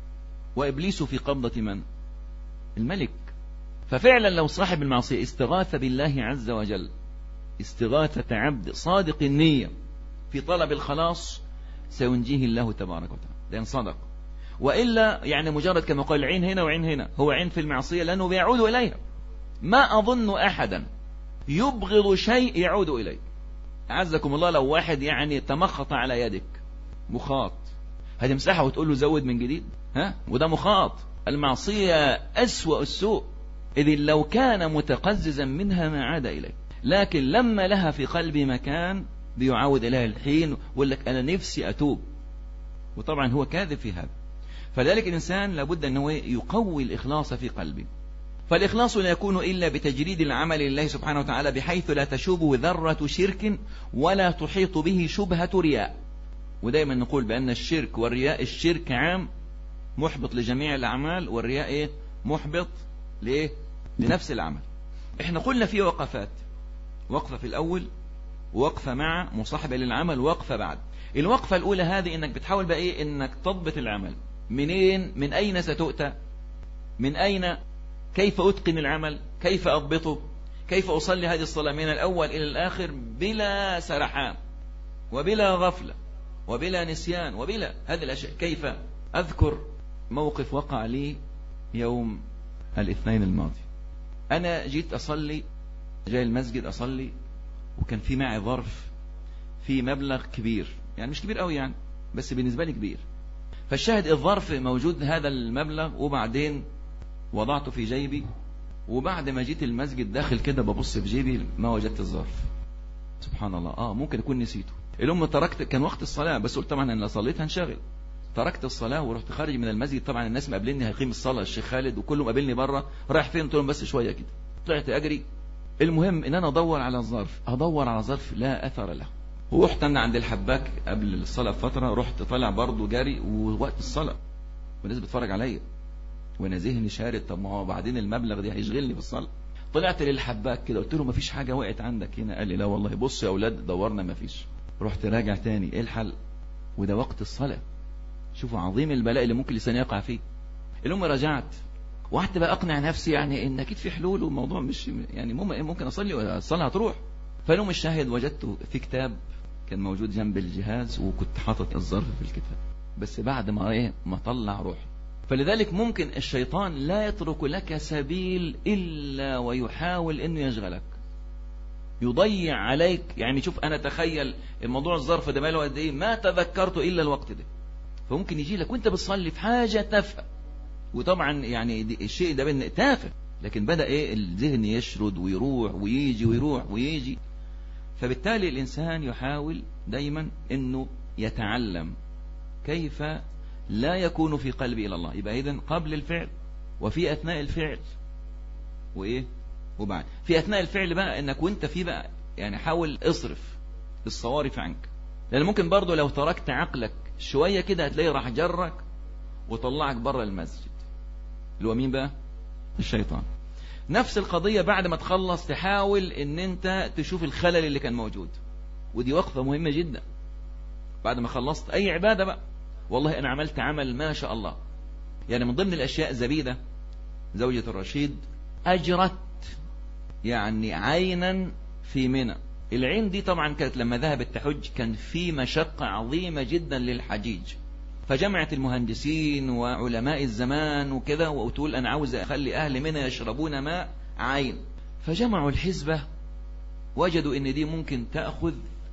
وإبليس في قبضة من؟ الملك. ففعلا لو صاحب المعصية استغاث بالله عز وجل استغاثة عبد صادق النية في طلب الخلاص سينجيه الله تبارك وتعالى، لأن صدق. وإلا يعني مجرد كما قال عين هنا وعين هنا، هو عين في المعصية لأنه بيعود إليها. ما أظن أحدا يبغض شيء يعود إليه. أعزكم الله لو واحد يعني تمخط على يدك مخاط، هتمسحه وتقول له زود من جديد؟ ها؟ وده مخاط. المعصية أسوأ السوء، إذ لو كان متقززا منها ما عاد إليه، لكن لما لها في قلبي مكان بيعود إليها الحين ويقول لك أنا نفسي أتوب، وطبعا هو كاذب في هذا. فذلك الإنسان لابد أنه يقوي الإخلاص في قلبه. فالإخلاص لا يكون إلا بتجريد العمل لله سبحانه وتعالى بحيث لا تشوبه ذرة شرك ولا تحيط به شبهة رياء. ودائما نقول بأن الشرك والرياء، الشرك عام محبط لجميع الأعمال، والرياء إيه؟ محبط لإيه؟ لنفس العمل. إحنا قلنا في وقفات، وقفة في الأول، وقفة مع مصاحبة للعمل، وقفة بعد. الوقفة الأولى هذه إنك بتحاول بقى إيه؟ إنك تضبط العمل. منين؟ من أين ستؤتى؟ من أين؟ كيف أتقن العمل؟ كيف أضبطه؟ كيف أصلي هذه الصلاة من الأول إلى الآخر بلا سرحان وبلا غفلة وبلا نسيان وبلا هذه الأشياء؟ كيف؟ أذكر موقف وقع لي يوم الاثنين الماضي. أنا جيت أصلي، جاي المسجد أصلي، وكان في معي ظرف في مبلغ كبير، يعني مش كبير قوي يعني، بس بالنسبة لي كبير. فالشاهد الظرف موجود هذا المبلغ، وبعدين وضعته في جيبي، وبعد ما جيت المسجد داخل كده ببص في جيبي ما وجدت الظرف. سبحان الله، اه ممكن اكون نسيته. الام تركت، كان وقت الصلاة، بس قلت طبعا انا صليت هنشغل. تركت الصلاة ورحت خارج من المسجد. طبعا الناس مقابلني هيقيم الصلاة الشيخ خالد وكله مقابلني بره. رايح فين؟ قلت لهم بس شوية كده. طلعت اجري. المهم ان انا ادور على الظرف، ادور على ظرف لا اثر له. ورحت انا عند الحباك قبل الصلاة بفترة، رحت طالع برضه جري ووقت الصلاة والناس بتفرج عليا وانا ذهني شارد. طب ما هو بعدين المبلغ ده هيشغلني في الصلاة. طلعت للحباك كده قلت له ما فيش حاجة وقعت عندك هنا؟ قال لي لا والله. بص يا اولاد دورنا ما فيش. رحت راجع تاني، ايه الحل؟ وده وقت الصلاة. شوفوا عظيم البلاء اللي ممكن الانسان يقع فيه. المهم رجعت وقعدت بقى اقنع نفسي يعني ان اكيد في حلول، والموضوع مش يعني ممكن اصلي والصلاة هتروح. فاليوم الشاهد وجدته في كتاب كان موجود جنب الجهاز، وكنت حاطط الظرف في الكتاب، بس بعد ما ايه ما طلع روحي. فلذلك ممكن الشيطان لا يترك لك سبيل إلا ويحاول أنه يشغلك، يضيع عليك. يعني شوف أنا تخيل الموضوع الظرف ده ماله قد إيه، ما تذكرته إلا الوقت ده. فممكن يجي لك وانت بتصلي في حاجة تافهة، وطبعا يعني الشيء ده تافه، لكن بدأ إيه الذهن يشرد ويروح ويجي ويروح ويجي. فبالتالي الإنسان يحاول دايما أنه يتعلم كيف لا يكون في قلبي إلى الله. يبقى إذن قبل الفعل، وفي أثناء الفعل، وإيه وبعد. في أثناء الفعل بقى إنك وإنت فيه بقى يعني حاول اصرف الصوارف عنك، لأن ممكن برضو لو تركت عقلك شوية كده هتلاقي راح جرك وطلعك بره المسجد، اللي هو مين بقى؟ الشيطان. نفس القضية بعد ما تخلص تحاول إن أنت تشوف الخلل اللي كان موجود، ودي وقفة مهمة جدا. بعد ما خلصت أي عبادة بقى، والله أنا عملت عمل ما شاء الله، يعني من ضمن الأشياء زبيدة زوجة الرشيد أجرت يعني عينا في منى. العين دي طبعا كانت لما ذهبت تحج كان في مشقة عظيمة جدا للحجيج، فجمعت المهندسين وعلماء الزمان وكذا، وتقول أنا عاوز أخلي أهل منى يشربون ماء عين. فجمعوا الحزبة، وجدوا إن دي ممكن تأخذ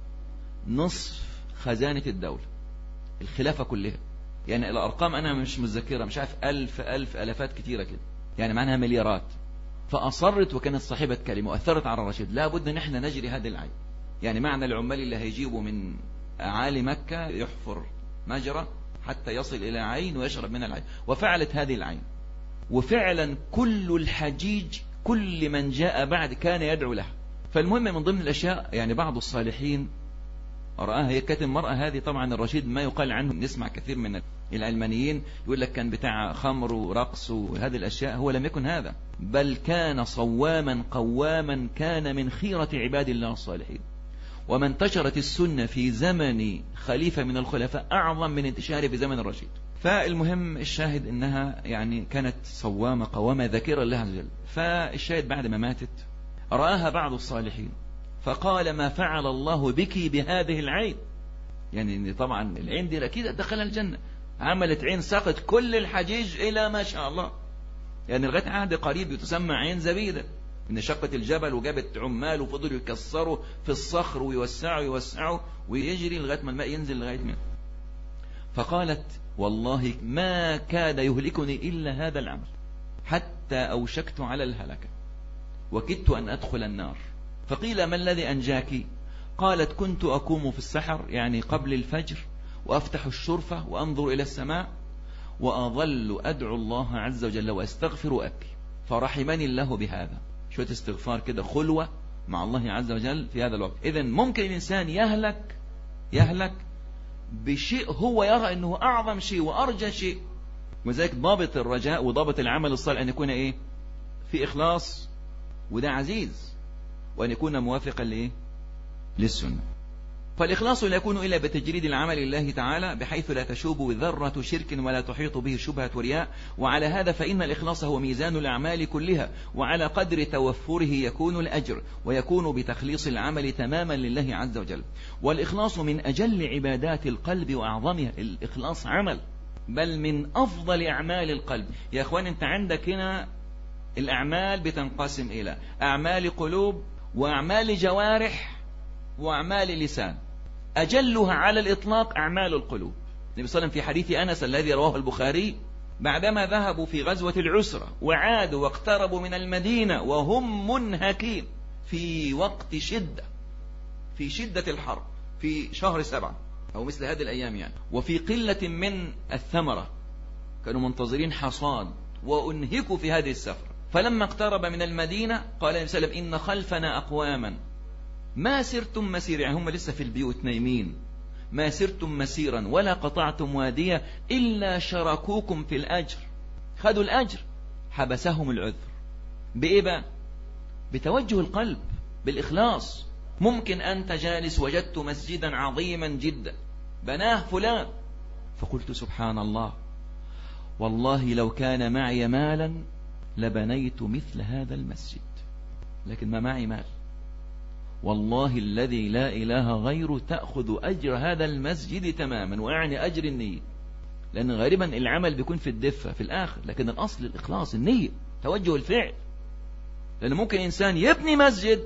نصف خزانة الدولة، الخلافة كلها. يعني الأرقام أنا مش متذكرة، مش عارف ألف ألف ألفات كتيرة كده، يعني معناها مليارات. فأصرت وكانت صاحبة كلمة وأثرت على الرشيد، لا بد نحن نجري هذه العين. يعني معنى العمال اللي هيجيبوا من أعالي مكة يحفر مجرى حتى يصل إلى عين ويشرب من العين. وفعلت هذه العين، وفعلا كل الحجيج كل من جاء بعد كان يدعو له. فالمهم من ضمن الأشياء يعني بعض الصالحين رآها. هي كانت المرأة هذه طبعا الرشيد ما يقال عنه، نسمع كثير من العلمانيين يقول لك كان بتاع خمر ورقص وهذه الأشياء. هو لم يكن هذا، بل كان صواما قواما، كان من خيرة عباد الله الصالحين. وما انتشرت السنة في زمن خليفة من الخلفاء أعظم من انتشاره في زمن الرشيد. فالمهم الشاهد إنها يعني كانت صوامة قوامة ذاكرة لله عز وجل. فالشاهد بعد ما ماتت رآها بعض الصالحين فقال ما فعل الله بك بهذه العين. يعني طبعا العين دي أكيد دخلها الجنة. عملت عين سقط كل الحجيج إلى ما شاء الله، يعني لغاية عهد قريب تسمى عين زبيدة، إن شقت الجبل وجابت عمال وفضلوا يكسروا في الصخر ويوسعوا يوسعوا ويجري لغاية ما الماء ينزل لغاية منه. فقالت والله ما كاد يهلكني إلا هذا العمل، حتى أوشكت على الهلكة وكدت أن أدخل النار. فقيل ما الذي أنجاك؟ قالت كنت أقوم في السحر يعني قبل الفجر وأفتح الشرفة وأنظر إلى السماء وأظل أدعو الله عز وجل وأستغفر وأبكي، فرحمني الله بهذا. شوية استغفار كده، خلوة مع الله عز وجل في هذا الوقت. إذن ممكن الإنسان يهلك يهلك بشيء هو يرى أنه أعظم شيء وأرجى شيء، وذلك ضابط الرجاء وضابط العمل الصالح أن يكون إيه؟ في إخلاص، وده عزيز، وأن يكون موافقا لإيه؟ للسنة. فالإخلاص لا يكون إلا بتجريد العمل لله تعالى بحيث لا تشوب ذرة شرك ولا تحيط به شبهة رياء. وعلى هذا فإن الإخلاص هو ميزان الأعمال كلها، وعلى قدر توفره يكون الأجر، ويكون بتخليص العمل تماما لله عز وجل. والإخلاص من أجل عبادات القلب وأعظمها. الإخلاص عمل، بل من أفضل أعمال القلب. يا أخوان أنت عندك هنا الأعمال بتنقسم إلى أعمال قلوب وأعمال جوارح وأعمال لسان. أجلها على الإطلاق أعمال القلوب. النبي صلى الله عليه وسلم في حديث أنس الذي رواه البخاري بعدما ذهبوا في غزوة العسرة وعادوا واقتربوا من المدينة وهم منهكين في وقت شدة، في شدة الحرب في شهر سبعة أو مثل هذه الأيام يعني، وفي قلة من الثمرة، كانوا منتظرين حصاد وأنهكوا في هذه السفرة. فلما اقترب من المدينة قال النبي صلى الله عليه وسلم إن خلفنا أقواما ما سرتم مسيرا، يعني هم لسه في البيوت نايمين، ما سرتم مسيرا ولا قطعتم واديا إلا شركوكم في الأجر، خدوا الأجر، حبسهم العذر. بإيه بقى؟ بتوجه القلب، بالإخلاص. ممكن أنت جالس وجدت مسجدا عظيما جدا بناه فلان، فقلت سبحان الله والله لو كان معي مالا لبنيت مثل هذا المسجد، لكن ما معي مال، والله الذي لا إله غيره تأخذ أجر هذا المسجد تماما، وأعني أجر النية، لأن غالبا العمل بيكون في الدفة في الآخر، لكن الأصل الإخلاص النية توجه الفعل. لأن ممكن إنسان يبني مسجد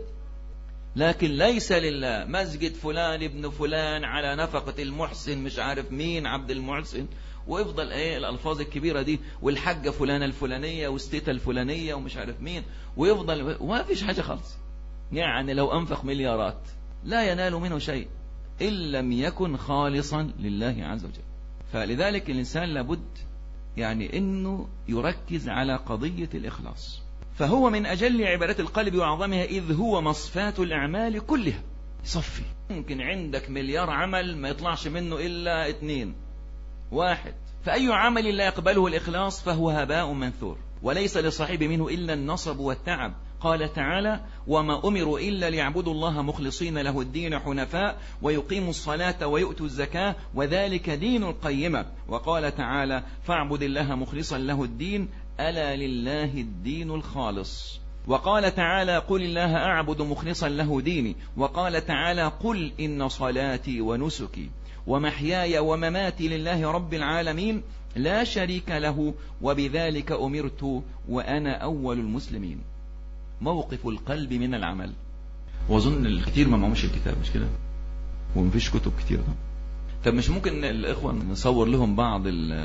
لكن ليس لله، مسجد فلان ابن فلان على نفقة المحسن مش عارف مين عبد المحسن، ويفضل ايه الألفاظ الكبيرة دي، والحجة فلانة الفلانية واستيتا الفلانية ومش عارف مين، ويفضل وما فيش حاجة خالص. يعني لو أنفق مليارات لا ينال منه شيء إن لم يكن خالصا لله عز وجل. فلذلك الإنسان لابد يعني أنه يركز على قضية الإخلاص، فهو من أجل عبادات القلب وأعظمها، إذ هو مصفات الأعمال كلها. صفي، ممكن عندك مليار عمل ما يطلعش منه إلا اتنين واحد، فأي عمل لا يقبله الإخلاص فهو هباء منثور، وليس لصاحب منه إلا النصب والتعب. قال تعالى وما أمروا إلا ليعبدوا الله مخلصين له الدين حنفاء ويقيموا الصلاة ويؤتوا الزكاة وذلك دين القيمة. وقال تعالى فاعبد الله مخلصا له الدين ألا لله الدين الخالص. وقال تعالى قل الله أعبد مخلصا له ديني. وقال تعالى قل إن صلاتي ونسكي ومحياي ومماتي لله رب العالمين لا شريك له وبذلك أمرت وأنا أول المسلمين. موقف القلب من العمل. وأظن الكثير ما معهمش الكتاب، مش كده؟ ومفيش كتب كتير ده. طب مش ممكن الإخوة نصور لهم بعض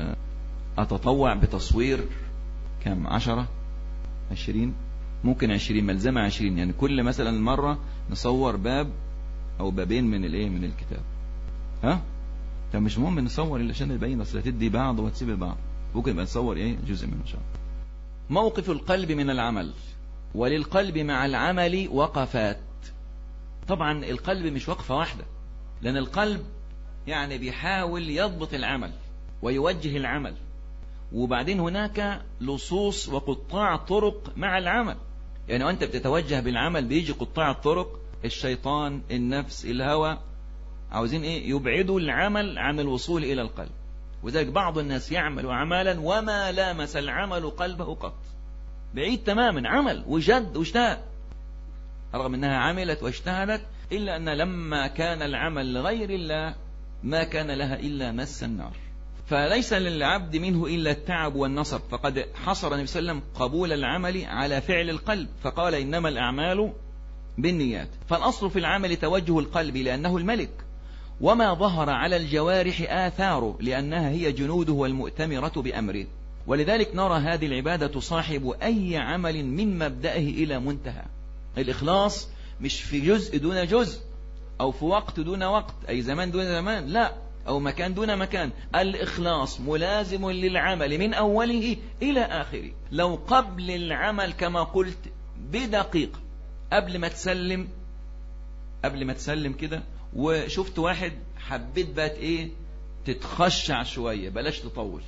أتطوع بتصوير كم؟ عشرة عشرين، ممكن عشرين، ملزمة عشرين، يعني كل مثلا مرة نصور باب أو بابين من الإيه من الكتاب. ها؟ طب مش مهم نصور إلا عشان يبين، أصل تدي بعض وتسيب البعض، ممكن يبقى نصور إيه جزء منه إن شاء الله. موقف القلب من العمل. وللقلب مع العمل وقفات. طبعا القلب مش وقفة واحدة، لأن القلب يعني بيحاول يضبط العمل ويوجه العمل، وبعدين هناك لصوص وقطاع طرق مع العمل. يعني وأنت بتتوجه بالعمل بيجي قطاع الطرق، الشيطان، النفس، الهوى، عاوزين إيه؟ يبعدوا العمل عن الوصول إلى القلب. وذلك بعض الناس يعمل عملا وما لامس العمل قلبه قط، بعيد تماما، عمل وجد واجتهد، رغم أنها عملت واجتهدت، إلا أن لما كان العمل لغير الله ما كان لها إلا مس النار. فليس للعبد منه إلا التعب والنصب. فقد حصر النبي صلى الله عليه وسلم قبول العمل على فعل القلب، فقال إنما الأعمال بالنيات. فالأصل في العمل توجه القلب لأنه الملك، وما ظهر على الجوارح آثاره لأنها هي جنوده والمؤتمرة بأمره. ولذلك نرى هذه العبادة تصاحب أي عمل من مبدأه إلى منتهى. الإخلاص مش في جزء دون جزء، أو في وقت دون وقت، أي زمان دون زمان، لا، أو مكان دون مكان. الإخلاص ملازم للعمل من أوله إلى آخره. لو قبل العمل كما قلت بدقيقة قبل ما تسلم، قبل ما تسلم كده وشفت واحد حبيت بقى إيه تتخشع شوية، بلاش تطول،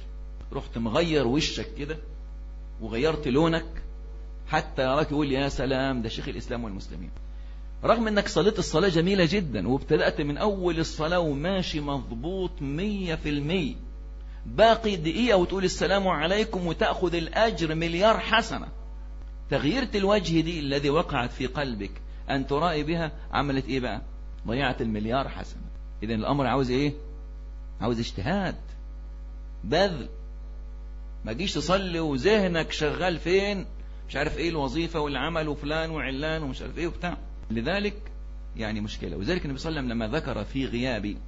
رحت مغير وشك كده وغيرت لونك حتى يراك يقول يا سلام ده شيخ الإسلام والمسلمين، رغم انك صليت الصلاة جميلة جدا وابتدأت من اول الصلاة وماشي مضبوط مية في المية، باقي دقيقة وتقول السلام عليكم وتأخذ الأجر مليار حسنة. تغييرة الوجه دي الذي وقعت في قلبك أن ترائي بها عملت إيه بقى؟ ضيعت المليار حسنة. إذن الأمر عاوز إيه؟ عاوز اجتهاد، بذل. ما جيش تصلي وذهنك شغال فين مش عارف إيه الوظيفة والعمل وفلان وعلان ومش عارف إيه وبتاع. لذلك يعني مشكلة. وذلك النبي صلى الله عليه وسلم لما ذكر في غيابي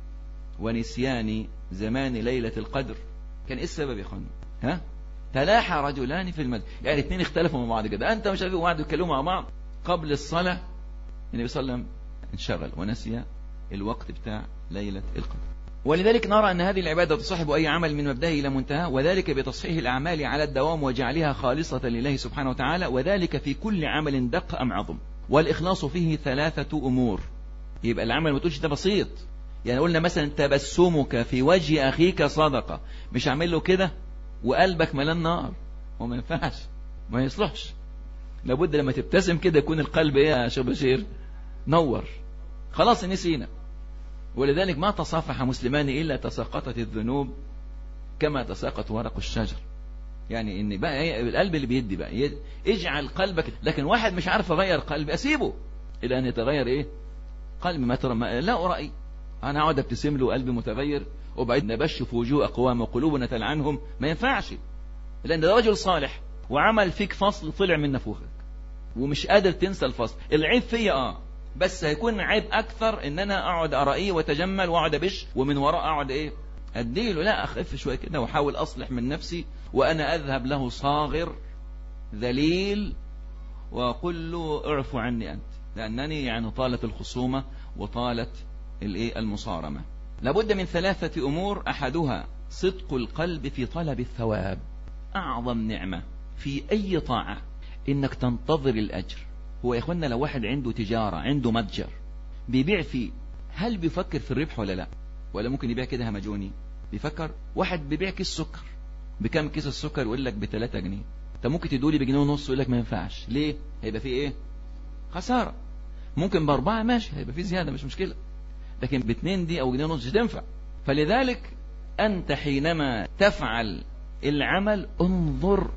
ونسيان زمان ليلة القدر كان إيه السبب يا أخوانا؟ ها؟ تلاحى رجلان في المسجد، يعني اثنين اختلفوا مع بعض كده، أنت مش عارف وقعدوا يتكلموا مع بعض قبل الصلاة، النبي صلى الله عليه وسلم انشغل ونسي الوقت بتاع ليلة القدر. ولذلك نرى أن هذه العبادة تصاحب أي عمل من مبدأه إلى منتهى، وذلك بتصحيح الأعمال على الدوام وجعلها خالصة لله سبحانه وتعالى، وذلك في كل عمل دق أم عظم. والإخلاص فيه ثلاثة أمور. يبقى العمل ما تقولش ده بسيط، يعني قلنا مثلا تبسمك في وجه أخيك صدقة، مش عامل له كده وقلبك ملان نار، وما ينفعش، ما يصلحش. لابد لما تبتسم كده يكون القلب ايه يا شيخ بشير؟ نور. خلاص نسينا. ولذلك ما تصافح مسلمان إلا تساقطت الذنوب كما تساقط ورق الشجر. يعني ان بقى ايه القلب اللي بيدي بقى، اجعل قلبك. لكن واحد مش عارف اغير قلبي اسيبه الى ان يتغير ايه قلبي. ما ترى ما لا أرأي انا اقعد ابتسم له قلبي متغير وبعد نبش في وجوه اقوام وقلوبنا تلعنهم، ما ينفعش، لان ده رجل صالح وعمل فيك فصل طلع من نفوخك ومش قادر تنسى الفصل. العيب فيا اه بس هيكون عيب اكثر ان انا اقعد ارائيه واتجمل واقعد ابش ومن وراء اقعد ايه اديله. لا، اخف شويه كده واحاول اصلح من نفسي، وانا اذهب له صاغر ذليل واقول له اعفو عني انت، لانني يعني طالت الخصومه وطالت الايه المصارمه. لابد من ثلاثه امور. احدها صدق القلب في طلب الثواب. اعظم نعمه في اي طاعه انك تنتظر الاجر. هو يا اخوانا لو واحد عنده تجاره، عنده متجر بيبيع فيه، هل بيفكر في الربح ولا لا؟ ولا ممكن يبيع كده همجوني؟ بيفكر. واحد بيبيع كيس سكر، بكم كيس السكر؟ يقول لك بثلاثة جنيه. انت ممكن تدولي بجنيه ونص، يقول لك ما ينفعش. ليه؟ هيبقى فيه ايه؟ خسارة. ممكن باربعة ماشي، هيبقى فيه زيادة مش مشكلة، لكن باثنين دي او جنيه ونص مش تنفع. فلذلك انت حينما تفعل العمل انظر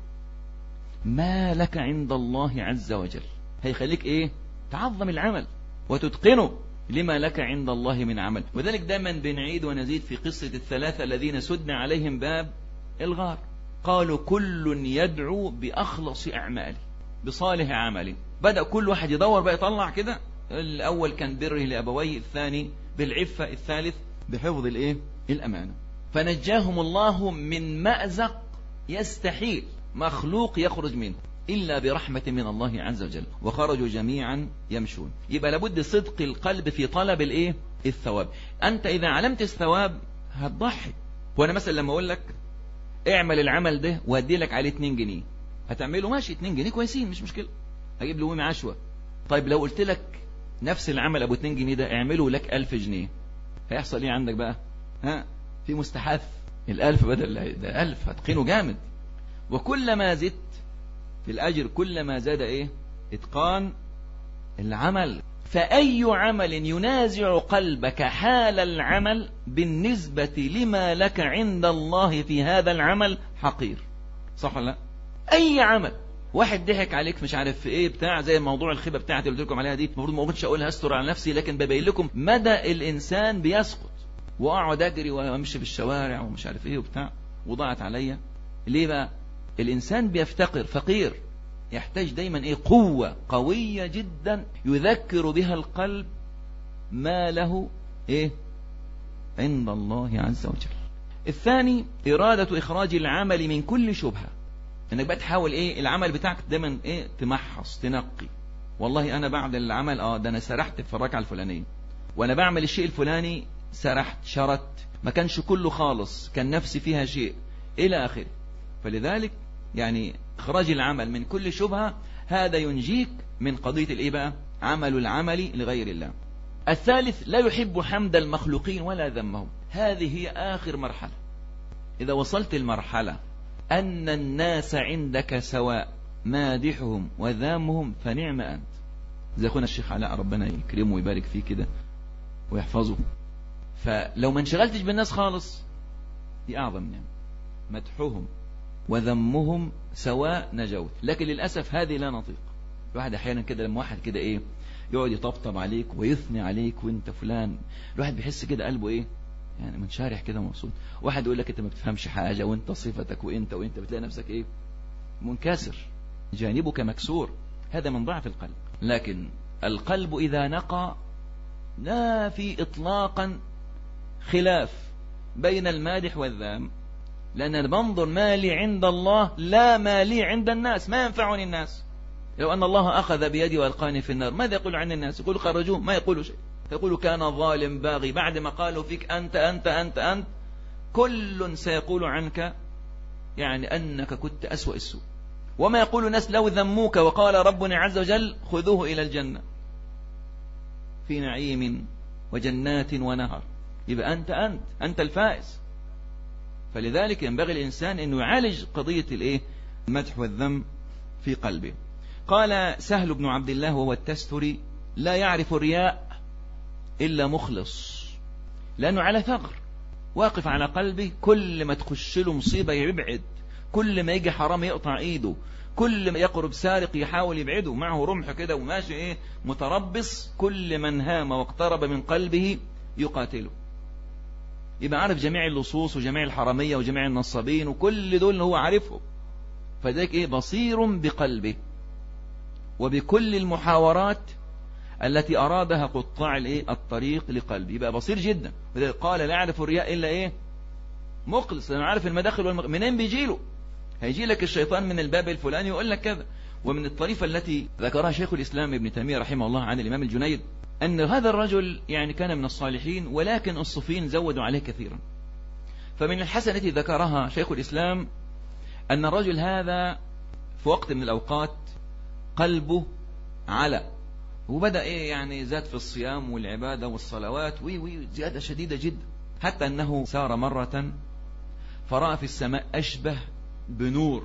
ما لك عند الله عز وجل، هيخليك ايه؟ تعظم العمل وتتقنه لما لك عند الله من عمل. وذلك دائما بنعيد ونزيد في قصة الثلاثة الذين سدنا عليهم باب الغار. قالوا كل يدعو بأخلص أعماله، بصالح عمله. بدأ كل واحد يدور بقى يطلع كده. الأول كان بره لأبويه، الثاني بالعفة، الثالث بحفظ الإيه؟ الأمانة. فنجاهم الله من مأزق يستحيل مخلوق يخرج منه إلا برحمة من الله عز وجل، وخرجوا جميعا يمشون. يبقى لابد صدق القلب في طلب الإيه؟ الثواب. أنت إذا علمت الثواب هتضحي. وأنا مثلا لما أقول لك اعمل العمل ده وهدي لك عليه اتنين جنيه، هتعمله؟ ماشي، اتنين جنيه كويسين مش مشكلة، هجيب له ويم عشوة. طيب لو قلت لك نفس العمل أبو اتنين جنيه ده اعمله لك ألف جنيه، هيحصل إيه عندك بقى؟ ها؟ في مستحث الألف بدل ده ألف، هتقينه جامد. وكلما زدت في الأجر كلما زاد إيه؟ إتقان العمل. فأي عمل ينازع قلبك حال العمل بالنسبة لما لك عند الله في هذا العمل حقير. صح ولا لا؟ أي عمل. واحد ضحك عليك مش عارف في ايه بتاع، زي موضوع الخيبة بتاعتي اللي قلت لكم عليها دي، المفروض ما قلتش اقولها استر على نفسي، لكن ببين لكم مدى الانسان بيسقط. واقعد اجري وامشي في الشوارع ومش عارف ايه وبتاع، وضاعت عليا. ليه بقى؟ الانسان بيفتقر، فقير، يحتاج دايما ايه؟ قوة قوية جدا يذكر بها القلب ما له ايه؟ عند الله عز وجل. الثاني إرادة إخراج العمل من كل شبهة. انك بقى تحاول ايه؟ العمل بتاعك دايما ايه؟ تمحص، تنقي. والله انا بعد العمل اه ده انا سرحت في الركعة الفلانية، وانا بعمل الشيء الفلاني سرحت، شردت، ما كانش كله خالص، كان نفسي فيها شيء الى اخره. فلذلك يعني إخراج العمل من كل شبهة هذا ينجيك من قضية الإيه بقى؟ عمل العمل لغير الله. الثالث لا يحب حمد المخلوقين ولا ذمهم. هذه هي آخر مرحلة. إذا وصلت المرحلة أن الناس عندك سواء مادحهم وذامهم فنعم أنت. زي أخونا الشيخ علاء ربنا يكرمه ويبارك فيه كده ويحفظه، فلو ما انشغلتش بالناس خالص دي أعظم نعم. مدحهم وذمهم سواء نجوت. لكن للأسف هذه لا نطيق. الواحد أحيانا كده لما واحد كده إيه يقعد يطبطب عليك ويثني عليك وانت فلان، الواحد بيحس كده قلبه إيه يعني منشارح كده مبسوط. واحد يقول لك انت ما بتفهمش حاجة وانت صفتك وانت وانت بتلاقي نفسك ايه منكسر، جانبك مكسور. هذا من ضعف القلب. لكن القلب إذا نقى لا في إطلاقا خلاف بين المادح والذام، لأن المنظر ما لي عند الله لا ما لي عند الناس، ما ينفعني الناس. لو أن الله أخذ بيدي وألقاني في النار ماذا يقول عن الناس؟ يقول خرجوه، ما يقولوا شيء، يقول كان ظالم باغي. بعد ما قالوا فيك أنت أنت أنت أنت كل سيقول عنك يعني أنك كنت أسوأ السوء. وما يقول الناس لو ذموك وقال ربنا عز وجل خذوه إلى الجنة في نعيم وجنات ونهر، يبقى أنت أنت أنت الفائز. فلذلك ينبغي الإنسان أنه يعالج قضية الإيه المدح والذم في قلبه. قال سهل بن عبد الله وهو التستري لا يعرف الرياء إلا مخلص، لأنه على ثغر واقف على قلبه، كل ما تخش له مصيبة يبعد، كل ما يجي حرام يقطع إيده، كل ما يقرب سارق يحاول يبعده، معه رمح كده وماشي إيه متربص، كل من هام واقترب من قلبه يقاتله. يبقى عارف جميع اللصوص وجميع الحرامية وجميع النصابين وكل دول هو عارفه. فذلك إيه بصير بقلبه وبكل المحاورات التي أرادها قطاع الإيه الطريق لقلبه، يبقى بصير جدا. قال لا يعرف الرياء إلا إيه مخلص، لأنه عارف المداخل والمغ... منين بيجيله؟ هيجي لك الشيطان من الباب الفلاني يقول لك كذا. ومن الطريفة التي ذكرها شيخ الإسلام ابن تيمية رحمه الله عن الإمام الجنيد أن هذا الرجل يعني كان من الصالحين، ولكن الصوفيين زودوا عليه كثيرا. فمن الحسنة التي ذكرها شيخ الإسلام أن الرجل هذا في وقت من الأوقات قلبه على، وبدأ إيه يعني زاد في الصيام والعبادة والصلوات وي وي زيادة شديدة جدا، حتى أنه سار مرة فرأى في السماء أشبه بنور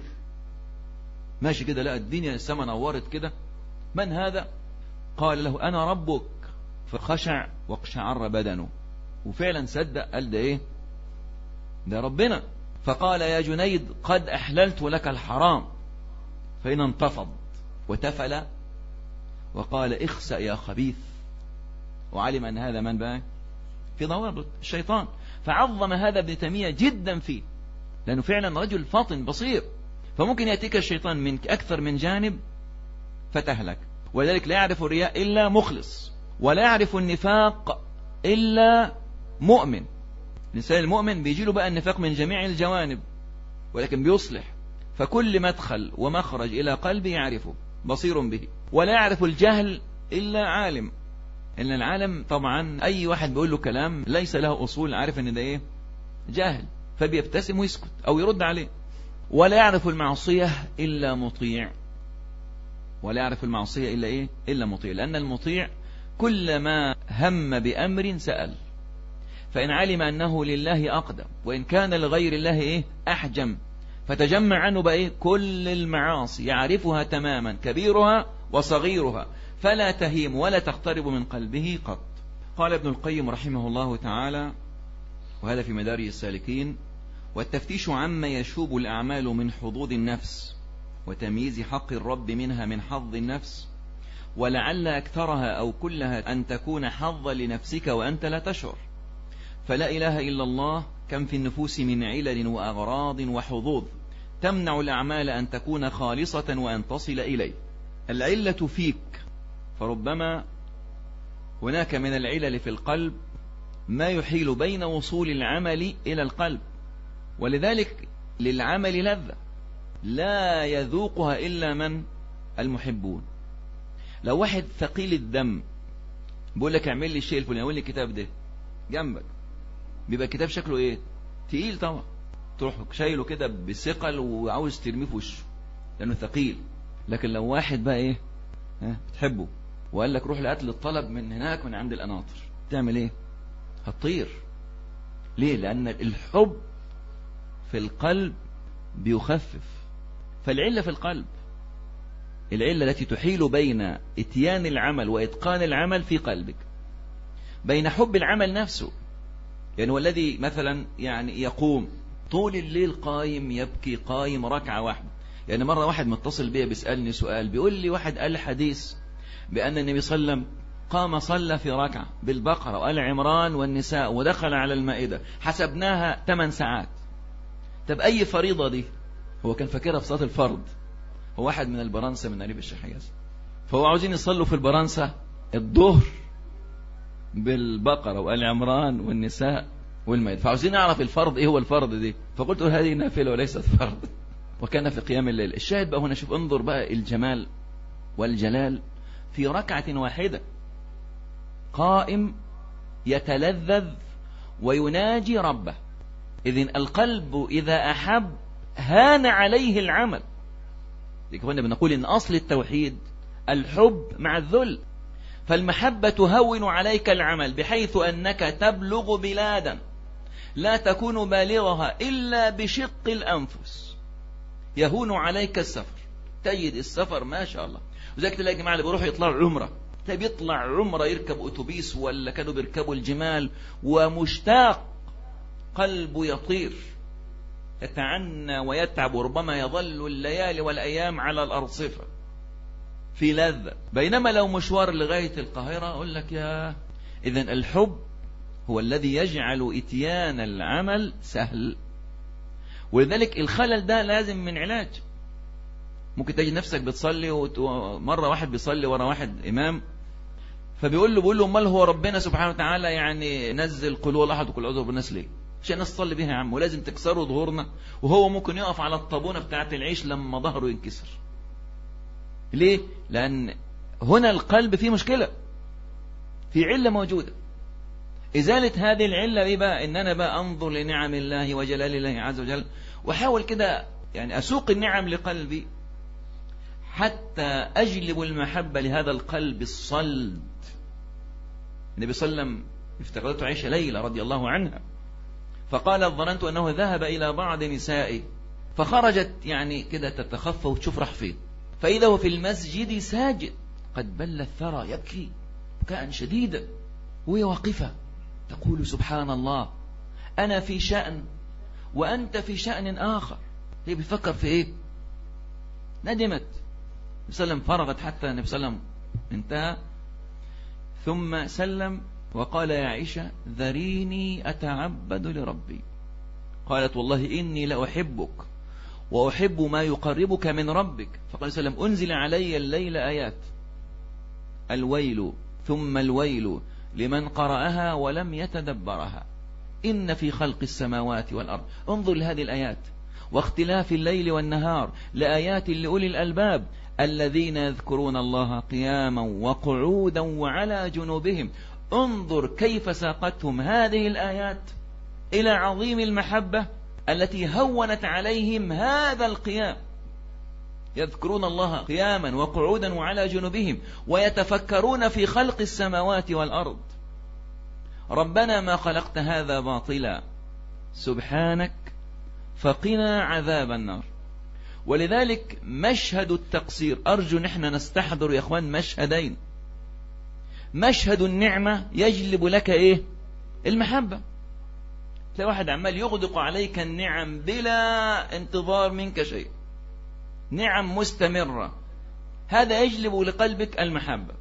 ماشي كده، لقى الدنيا السماء نورت كده. من هذا؟ قال له أنا ربك، فخشع واقشعر بدنه، وفعلا صدق قال ده إيه ده ربنا. فقال يا جنيد قد أحللت لك الحرام، فإن انتفض وتفل وقال اخسأ يا خبيث، وعلم أن هذا من بقى في ضوابط الشيطان. فعظم هذا ابن تيمية جدا فيه، لأنه فعلا رجل فاطن بصير، فممكن يأتيك الشيطان من أكثر من جانب فتهلك. ولذلك لا يعرف الرياء إلا مخلص، ولا يعرف النفاق إلا مؤمن. الإنسان المؤمن بيجيله بقى النفاق من جميع الجوانب، ولكن بيصلح، فكل مدخل ومخرج إلى قلبه يعرفه، بصير به. ولا يعرف الجهل إلا عالم، إن العالم طبعا أي واحد بيقول له كلام ليس له أصول عارف أن ده إيه جاهل، فبيبتسم ويسكت أو يرد عليه. ولا يعرف المعصية إلا مطيع، ولا يعرف المعصية إلا إيه إلا مطيع، لأن المطيع كلما هم بأمر سأل، فإن علم أنه لله أقدم وإن كان لغير الله إيه أحجم، فتجمع عنه بقى إيه كل المعاصي يعرفها تماما كبيرها وصغيرها، فلا تهيم ولا تقترب من قلبه قط. قال ابن القيم رحمه الله تعالى، وهذا في مدارج السالكين: والتفتيش عما يشوب الأعمال من حظوظ النفس وتمييز حق الرب منها من حظ النفس، ولعل أكثرها أو كلها أن تكون حظا لنفسك وأنت لا تشعر. فلا إله إلا الله كم في النفوس من علل وأغراض وحظوظ تمنع الأعمال أن تكون خالصة وأن تصل إليه. العلة فيك، فربما هناك من العلل في القلب ما يحيل بين وصول العمل إلى القلب، ولذلك للعمل لذة لا يذوقها إلا من المحبون. لو واحد ثقيل الدم بيقول لك اعمل لي الشيء الفلاني، اقول لي الكتاب ده جنبك، بيبقى الكتاب شكله ايه تقيل طبعا، تروح شايله كده بثقل وعاوز ترميه في وشه لانه ثقيل. لكن لو واحد بقى ايه ها بتحبه وقال لك روح لقتل الطلب من هناك من عند القناطر، تعمل ايه؟ هتطير. ليه؟ لان الحب في القلب بيخفف. فالعلة في القلب، العلة التي تحيل بين اتيان العمل وإتقان العمل في قلبك، بين حب العمل نفسه. يعني هو الذي مثلا يعني يقوم طول الليل قايم يبكي قايم ركعة واحدة. يعني مرة واحد متصل بي بيسألني سؤال، بيقول لي واحد قال حديث بأن النبي صلى الله عليه وسلم قام صلى في ركعة بالبقرة وآل عمران والنساء ودخل على المائدة، حسبناها ثمان ساعات. طب أي فريضة دي؟ هو كان فاكرها في صلاة الفرض. هو واحد من البرانسة من قريب الشيخ حجاز، فهو عاوزين يصلوا في البرانسة الظهر بالبقرة وآل عمران والنساء والمائدة، فعاوزين نعرف الفرض ايه هو الفرض دي. فقلت له هذه نافلة وليست فرض. وكان في قيام الليل. الشاهد بقى هنا، شوف انظر بقى الجمال والجلال في ركعة واحدة، قائم يتلذذ ويناجي ربه. إذن القلب إذا أحب هان عليه العمل. كنا بنقول إن أصل التوحيد الحب مع الذل، فالمحبة تهون عليك العمل بحيث أنك تبلغ بلادا لا تكون بالغها إلا بشق الأنفس. يهون عليك السفر، تجد السفر ما شاء الله. وذلك تلاقي جماعة اللي بيروحوا يطلعوا عمرة، تلاقي بيطلع عمرة يركب أتوبيس ولا كانوا بيركبوا الجمال ومشتاق، قلبه يطير يتعنى ويتعب، وربما يظل الليالي والأيام على الأرصفة في لذة. بينما لو مشوار لغاية القاهرة أقول لك يا. إذن الحب هو الذي يجعل إتيان العمل سهل. ولذلك الخلل ده لازم من علاج. ممكن تجي نفسك بتصلي ومرة واحد بيصلي ورا واحد إمام، فبيقول له بيقول له امال هو ربنا سبحانه وتعالى يعني نزل قل هو احد وقل اعوذ برب الناس ليه؟ عشان الناس تصلي بيها يا عم، ولازم تكسروا ظهورنا، وهو ممكن يقف على الطابونة بتاعة العيش لما ظهره ينكسر. ليه؟ لأن هنا القلب فيه مشكلة، في علة موجودة. إزالة هذه العلة إيه بقى؟ إن أنا بقى أنظر لنعم الله وجلال الله عز وجل، وأحاول كده يعني أسوق النعم لقلبي حتى أجلب المحبة لهذا القلب الصلد. النبي صلى الله عليه وسلم افتقدته عائشة ليلى رضي الله عنها، فقالت ظننت أنه ذهب إلى بعض نسائه، فخرجت يعني كده تتخفى وتشوف راح فين، فإذا هو في المسجد ساجد قد بل الثرى يبكي بكاء شديدا، وهي واقفة تقول سبحان الله أنا في شأن وأنت في شأن آخر. هي بيفكر في إيه؟ ندمت. النبي صلى الله عليه وسلم فرغت حتى النبي صلى الله عليه وسلم انتهى، ثم سلم وقال يا عائشة ذريني أتعبد لربي. قالت والله إني لأحبك وأحب ما يقربك من ربك. فقال صلى الله عليه وسلم أنزل علي الليل آيات الويل ثم الويل لمن قرأها ولم يتدبرها إن في خلق السماوات والأرض. انظر لهذه الآيات واختلاف الليل والنهار لآيات لأولي الألباب الذين يذكرون الله قياما وقعودا وعلى جنوبهم. انظر كيف ساقتهم هذه الآيات إلى عظيم المحبة التي هونت عليهم هذا القيام. يذكرون الله قياما وقعودا وعلى جنوبهم ويتفكرون في خلق السماوات والأرض. ربنا ما خلقت هذا باطلا سبحانك فقنا عذاب النار. ولذلك مشهد التقصير، أرجو نحن نستحضر يا أخوان مشهدين. مشهد النعمة يجلب لك إيه؟ المحبة. تلاقي واحد عمال يغدق عليك النعم بلا انتظار منك شيء، نعم مستمرة، هذا يجلب لقلبك المحبة.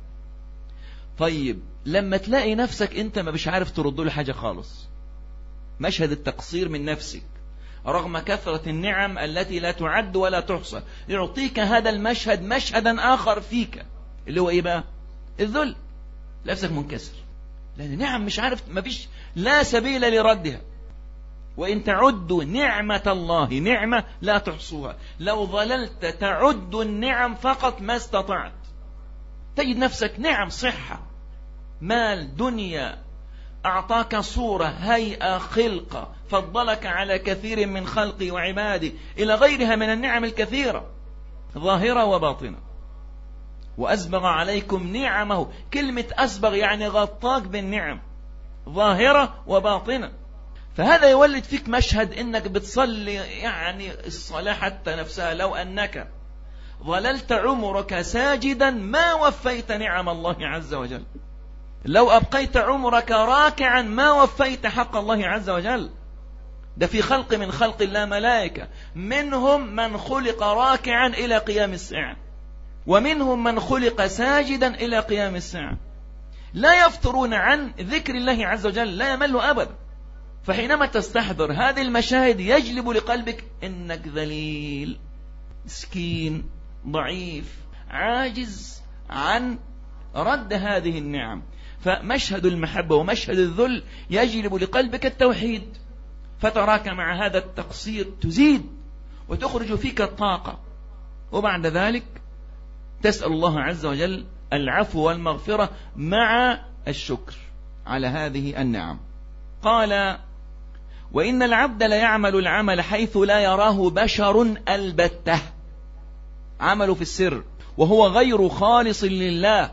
طيب لما تلاقي نفسك أنت ما بش عارف ترد له حاجة خالص، مشهد التقصير من نفسك رغم كثرة النعم التي لا تعد ولا تحصى، يعطيك هذا المشهد مشهدا آخر فيك اللي هو إيه بقى؟ الذل. نفسك منكسر لأن نعم مش عارف، ما فيش لا سبيل لردها. وإن تعدوا نعمة الله نعمة لا تحصوها، لو ظللت تعد النعم فقط ما استطعت. تجد نفسك نعم، صحة، مال، دنيا، أعطاك صورة، هيئة، خلقة، فضلك على كثير من خلقي وعبادي، إلى غيرها من النعم الكثيرة ظاهرة وباطنة. وأسبغ عليكم نعمه، كلمة أسبغ يعني غطاك بالنعم ظاهرة وباطنة. فهذا يولد فيك مشهد إنك بتصلي يعني الصلاة حتى نفسها، لو أنك ظللت عمرك ساجدا ما وفيت نعم الله عز وجل، لو أبقيت عمرك راكعا ما وفيت حق الله عز وجل. ده في خلق من خلق الله ملائكة، منهم من خلق راكعا إلى قيام الساعة، ومنهم من خلق ساجدا إلى قيام الساعة، لا يفترون عن ذكر الله عز وجل، لا يملوا أبدا. فحينما تستحضر هذه المشاهد يجلب لقلبك إنك ذليل مسكين ضعيف عاجز عن رد هذه النعم. فمشهد المحبة ومشهد الذل يجلب لقلبك التوحيد، فتراك مع هذا التقصير تزيد وتخرج فيك الطاقة، وبعد ذلك تسأل الله عز وجل العفو والمغفرة مع الشكر على هذه النعم. قال: وإن العبد ليعمل العمل حيث لا يراه بشر البتة، عمل في السر وهو غير خالص لله،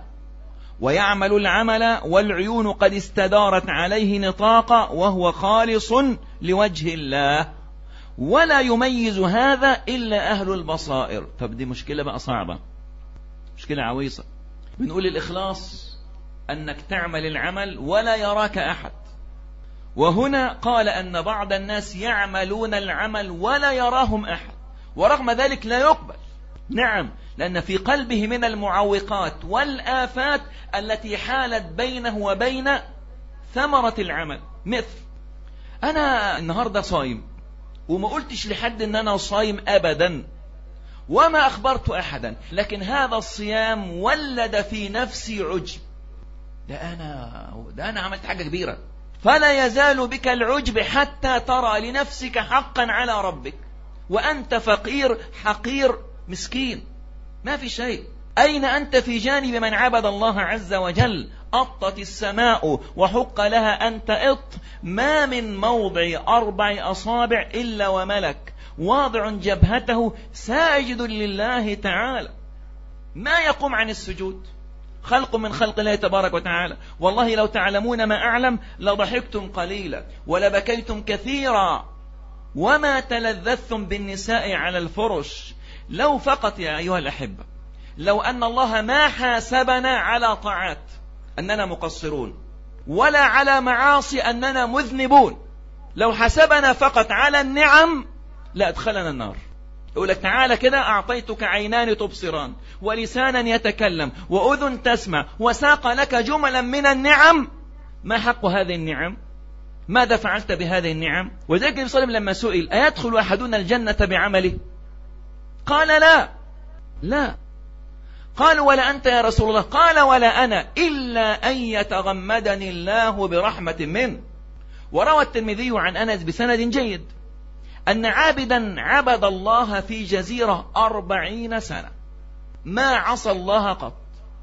ويعمل العمل والعيون قد استدارت عليه نطاقا وهو خالص لوجه الله، ولا يميز هذا إلا أهل البصائر. طب دي مشكلة بقى صعبة، مشكلة عويصة. بنقول الإخلاص أنك تعمل العمل ولا يراك أحد، وهنا قال أن بعض الناس يعملون العمل ولا يراهم أحد، ورغم ذلك لا يقبل. نعم، لأن في قلبه من المعوقات والآفات التي حالت بينه وبين ثمرة العمل. مثل أنا النهاردة صايم وما قلتش لحد أن أنا صايم أبدا، وما أخبرت أحدا، لكن هذا الصيام ولد في نفسي عجب، ده أنا, ده أنا عملت حاجة كبيرة. فلا يزال بك العجب حتى ترى لنفسك حقا على ربك، وأنت فقير حقير مسكين ما في شيء. أين أنت في جانب من عبد الله عز وجل؟ أطت السماء وحق لها أن تأط، ما من موضع أربع أصابع إلا وملك واضع جبهته ساجد لله تعالى، ما يقوم عن السجود، خلق من خلق الله تبارك وتعالى. والله لو تعلمون ما أعلم لضحكتم قليلا ولبكيتم كثيرا وما تلذذتم بالنساء على الفرش. لو فقط يا أيها الأحبة، لو أن الله ما حاسبنا على طاعات أننا مقصرون، ولا على معاصي أننا مذنبون، لو حسبنا فقط على النعم لا أدخلنا النار. يقول لك تعالى كده أعطيتك عينان تبصران ولسانا يتكلم وأذن تسمع وساق لك جملا من النعم، ما حق هذه النعم؟ ماذا فعلت بهذه النعم؟ وذلك النبي صلى الله عليه وسلم لما سئل أيدخل أحدنا الجنة بعمله؟ قال لا لا. قالوا ولا أنت يا رسول الله؟ قال ولا أنا، إلا أن يتغمدني الله برحمة منه. وروى الترمذي عن أنس بسند جيد أن عابدا عبد الله في جزيرة أربعين سنة ما عصى الله قط،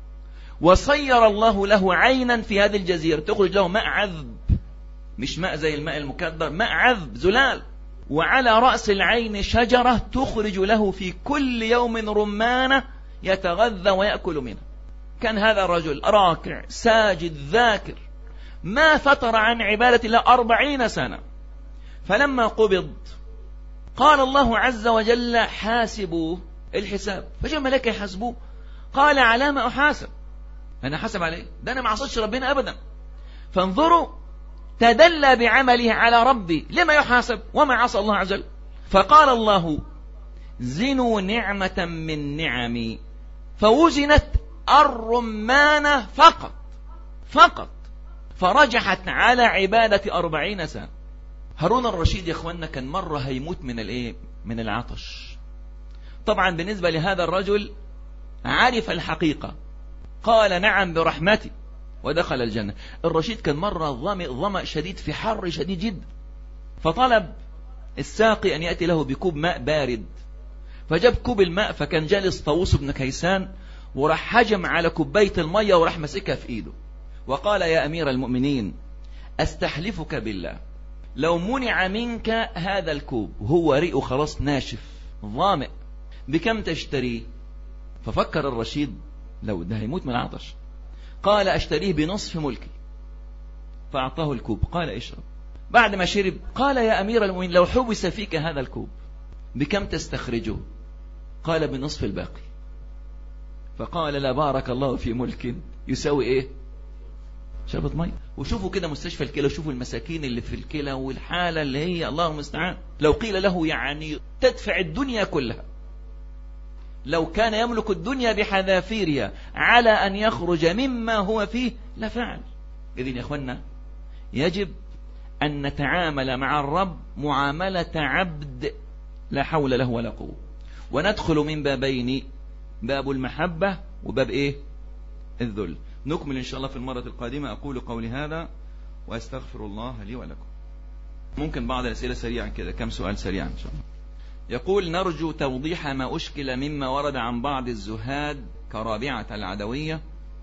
وصير الله له عينا في هذه الجزيرة تخرج له ماء عذب، مش ماء زي الماء المكدر، ماء عذب زلال، وعلى رأس العين شجرة تخرج له في كل يوم رمانة يتغذى ويأكل منها. كان هذا الرجل راكع ساجد ذاكر ما فتر عن عبادة الله أربعين سنة. فلما قبض قال الله عز وجل حاسبوا الحساب، فجاء ملائكة يحاسبوه. قال على ما أحاسب؟ أنا حسب عليه، ده أنا ما عصيتش ربنا أبدا. فانظروا تدلى بعمله على ربي لما يحاسب وما عصى الله عز وجل. فقال الله زنوا نعمة من نعمي، فوزنت الرمانة فقط فقط فرجحت على عبادة أربعين سنة. هارون الرشيد يا اخوانا كان مرة هيموت من الايه من العطش. طبعا بالنسبة لهذا الرجل عرف الحقيقة، قال نعم برحمتي ودخل الجنة. الرشيد كان مرة ظمأ ظمأ شديد في حر شديد جدا، فطلب الساقي أن يأتي له بكوب ماء بارد، فجاب كوب الماء، فكان جالس طاووس بن كيسان وراح هجم على كوباية المية وراح مسكها في ايده وقال يا أمير المؤمنين أستحلفك بالله لو منع منك هذا الكوب وهو ريقه خلاص ناشف ظامئ بكم تشتريه؟ ففكر الرشيد لو ده هيموت من العطش، قال أشتريه بنصف ملكي. فأعطاه الكوب قال اشرب. بعد ما شرب قال يا أمير المؤمنين لو حبس فيك هذا الكوب بكم تستخرجه؟ قال بنصف الباقي. فقال لا بارك الله في ملك يساوي ايه؟ شربة مية. وشوفوا كده مستشفى الكلى، وشوفوا المساكين اللي في الكلى والحالة اللي هي الله المستعان، لو قيل له يعني تدفع الدنيا كلها، لو كان يملك الدنيا بحذافيرها على أن يخرج مما هو فيه لفعل. إذن يا أخوانا يجب أن نتعامل مع الرب معاملة عبد لا حول له ولا قوة، وندخل من بابين، باب المحبة وباب إيه؟ الذل. نكمل إن شاء الله في المرة القادمة. أقول قولي هذا وأستغفر الله لي ولكم. ممكن بعض الأسئلة سريعا كده، كم سؤال سريعا إن شاء الله. يقول نرجو توضيح ما أشكل مما ورد عن بعض الزهاد كرابعة العدوية: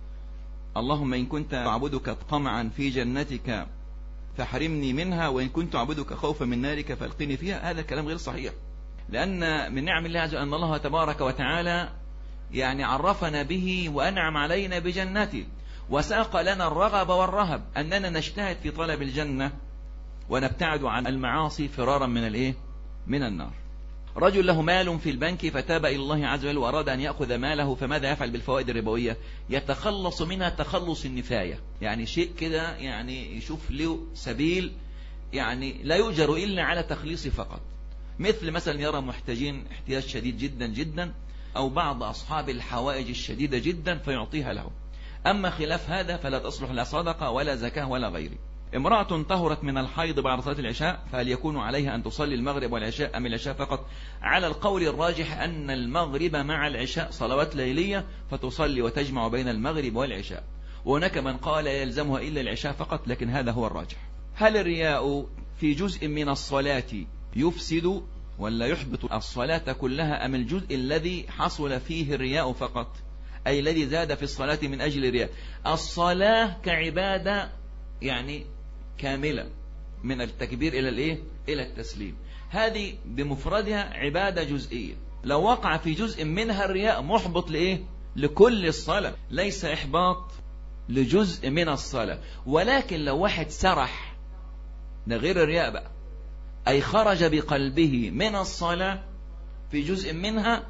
اللهم إن كنت أعبدك طمعا في جنتك فحرمني منها، وإن كنت أعبدك خوفا من نارك فالقني فيها. هذا الكلام غير صحيح، لأن من نعم الله عز وجل أن الله تبارك وتعالى يعني عرفنا به وأنعم علينا بجنته، وساق لنا الرغب والرهب أننا نجتهد في طلب الجنة ونبتعد عن المعاصي فرارا من الإيه؟ من النار. رجل له مال في البنك فتاب إلى الله عز وجل وأراد أن يأخذ ماله، فماذا يفعل بالفوائد الربوية؟ يتخلص منها تخلص النفاية، يعني شيء كده يعني يشوف له سبيل يعني لا يؤجر إلا على تخليص فقط، مثل مثلا يرى محتاجين احتياج شديد جدا جدا، أو بعض أصحاب الحوائج الشديدة جدا فيعطيها له. أما خلاف هذا فلا تصلح لا صدقة ولا زكاة ولا غيره. امرأة طهرت من الحيض بعد صلاة العشاء، فهل يكون عليها أن تصلي المغرب والعشاء أم العشاء فقط؟ على القول الراجح أن المغرب مع العشاء صلوات ليلية، فتصلي وتجمع بين المغرب والعشاء. وهناك من قال يلزمها إلا العشاء فقط، لكن هذا هو الراجح. هل الرياء في جزء من الصلاة يفسد ولا يحبط الصلاة كلها، أم الجزء الذي حصل فيه الرياء فقط، أي الذي زاد في الصلاة من أجل الرياء؟ الصلاة كعبادة يعني كاملة من التكبير إلى الإيه؟ إلى التسليم، هذه بمفردها عبادة جزئية. لو وقع في جزء منها الرياء محبط لإيه؟ لكل الصلاة، ليس إحباط لجزء من الصلاة. ولكن لو واحد سرح، ده غير الرياء بقى، أي خرج بقلبه من الصلاة في جزء منها،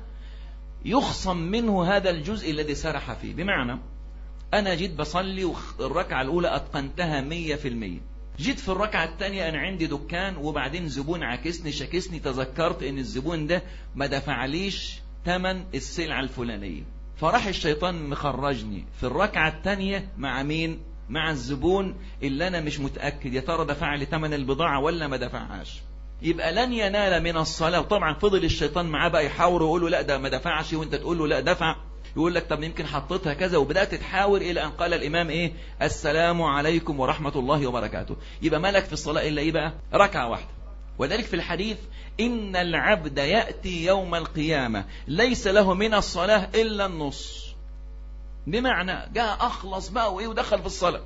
يخصم منه هذا الجزء الذي سرح فيه. بمعنى أنا جيت بصلي والركعة الأولى أتقنتها مية في المية، جيت في الركعة الثانية أنا عندي دكان وبعدين زبون عكسني شكسني، تذكرت إن الزبون ده ما دفعليش ثمن السلعة الفلانية، فراح الشيطان مخرجني في الركعة الثانية مع مين؟ مع الزبون اللي أنا مش متأكد يا ترى دفع لي ثمن البضاعة ولا ما دفعهاش. يبقى لن ينال من الصلاة. وطبعا فضل الشيطان معاه بقى يحاور ويقول له لا ده ما دفعش، وانت تقول له لا دفع، يقول لك طب يمكن حطيتها كذا، وبدأت تحاور إلى أن قال الإمام إيه؟ السلام عليكم ورحمة الله وبركاته. يبقى مالك في الصلاة إلا إيه بقى؟ ركعة واحدة. وذلك في الحديث إن العبد يأتي يوم القيامة ليس له من الصلاة إلا النص، بمعنى جاء أخلص بقى وإيه ودخل في الصلاة،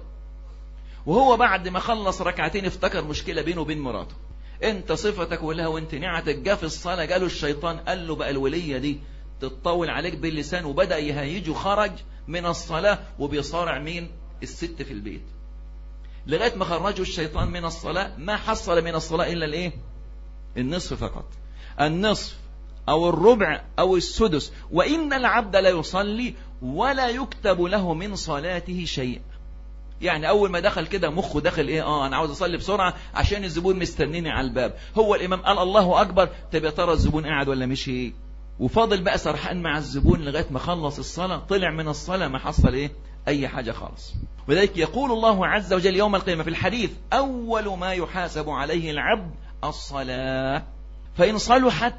وهو بعد ما خلص ركعتين افتكر مشكلة بينه وبين مراته، انت صفتك ولها وانت نعتك، جاء في الصلاة قالوا الشيطان قال له بقى الولية دي تتطول عليك باللسان، وبدأ يهيج وخرج من الصلاة وبيصارع مين؟ الست في البيت، لغاية ما خرجوا الشيطان من الصلاة. ما حصل من الصلاة إلا الإيه؟ النصف فقط، النصف أو الربع أو السدس. وإن العبد لا يصلي ولا يكتب له من صلاته شيء. يعني أول ما دخل كده مخه دخل إيه؟ آه أنا عاوز أصلي بسرعة عشان الزبون مستنيني على الباب. هو الإمام قال الله أكبر، طب يا ترى الزبون قاعد ولا مشي؟ وفاضل بقى سرحان مع الزبون لغاية ما خلص الصلاة، طلع من الصلاة ما حصل إيه؟ أي حاجة خالص. وذلك يقول الله عز وجل يوم القيامة في الحديث أول ما يحاسب عليه العبد الصلاة، فإن صلحت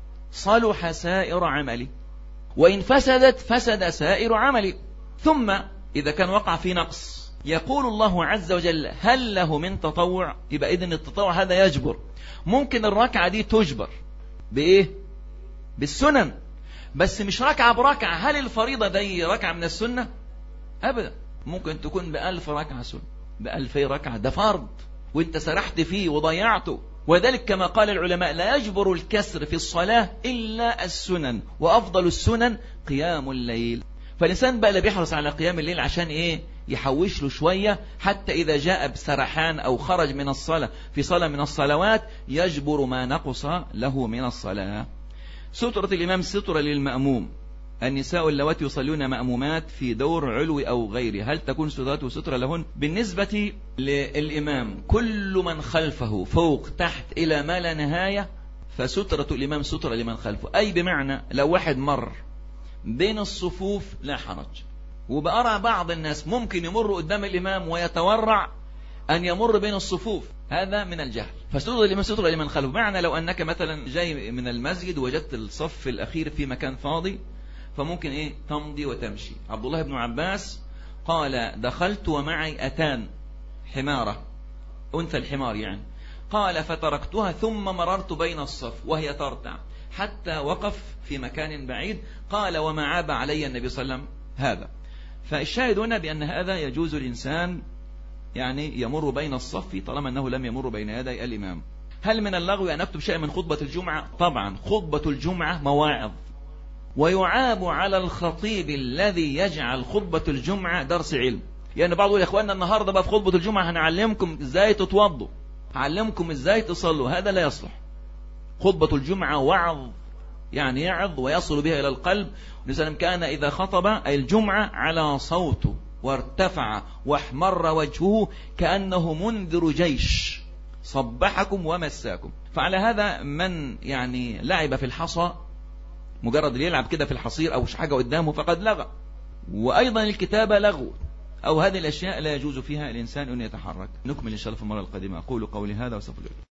صلح سائر عملي، وإن فسدت فسد سائر عملي. ثم إذا كان وقع في نقص يقول الله عز وجل هل له من تطوع؟ يبقى إذن التطوع هذا يجبر. ممكن الركعة دي تجبر بإيه؟ بالسنن، بس مش ركعة بركعة. هل الفريضة زي ركعة من السنة؟ أبدا. ممكن تكون بألف ركعة سنة، بألفي ركعة، ده فرض وانت سرحت فيه وضيعته. وذلك كما قال العلماء لا يجبر الكسر في الصلاة إلا السنن، وأفضل السنن قيام الليل. فالإنسان بقى اللي بيحرص على قيام الليل عشان إيه؟ يحوش له شوية حتى إذا جاء بسرحان أو خرج من الصلاة في صلاة من الصلوات يجبر ما نقص له من الصلاة. سترة الإمام سترة للمأموم. النساء اللواتي يصلون مأمومات في دور علوي أو غيره، هل تكون سترته سترة لهن؟ بالنسبة للإمام كل من خلفه فوق تحت إلى ما لا نهاية فسترة الإمام سترة لمن خلفه، أي بمعنى لو واحد مر بين الصفوف لا حرج. وبأرى بعض الناس ممكن يمر قدام الإمام ويتورع أن يمر بين الصفوف، هذا من الجهل. فسترة الإمام سترة لمن خلفه، معنى لو أنك مثلا جاي من المسجد وجدت الصف الأخير في مكان فاضي فممكن إيه تمضي وتمشي. عبد الله بن عباس قال دخلت ومعي أتان حمارة، أنثى الحمار يعني، قال فتركتها ثم مررت بين الصف وهي ترتع حتى وقف في مكان بعيد، قال وما عاب علي النبي صلى الله عليه وسلم هذا. فالشاهد هنا بأن هذا يجوز الإنسان يعني يمر بين الصف طالما أنه لم يمر بين يدي الإمام. هل من اللغو أن أكتب شيء من خطبة الجمعة؟ طبعا خطبة الجمعة مواعظ، ويعاب على الخطيب الذي يجعل خطبة الجمعة درس علم. يعني بعض يقول يا إخواننا النهاردة بقى في خطبة الجمعة هنعلمكم إزاي تتوضوا، هعلمكم إزاي تصلوا، هذا لا يصلح. خطبة الجمعة وعظ، يعني يعظ ويصل بها إلى القلب. النبي كان إذا خطب أي الجمعة على صوته وارتفع واحمر وجهه كأنه منذر جيش صبحكم ومساكم. فعلى هذا من يعني لعب في الحصى، مجرد يلعب كده في الحصير أو حاجة قدامه فقد لغى. وأيضا الكتابة لغو أو هذه الأشياء لا يجوز فيها الإنسان أن يتحرك. نكمل إن شاء الله في المرة القادمة. أقول قولي هذا وأستغفر الله.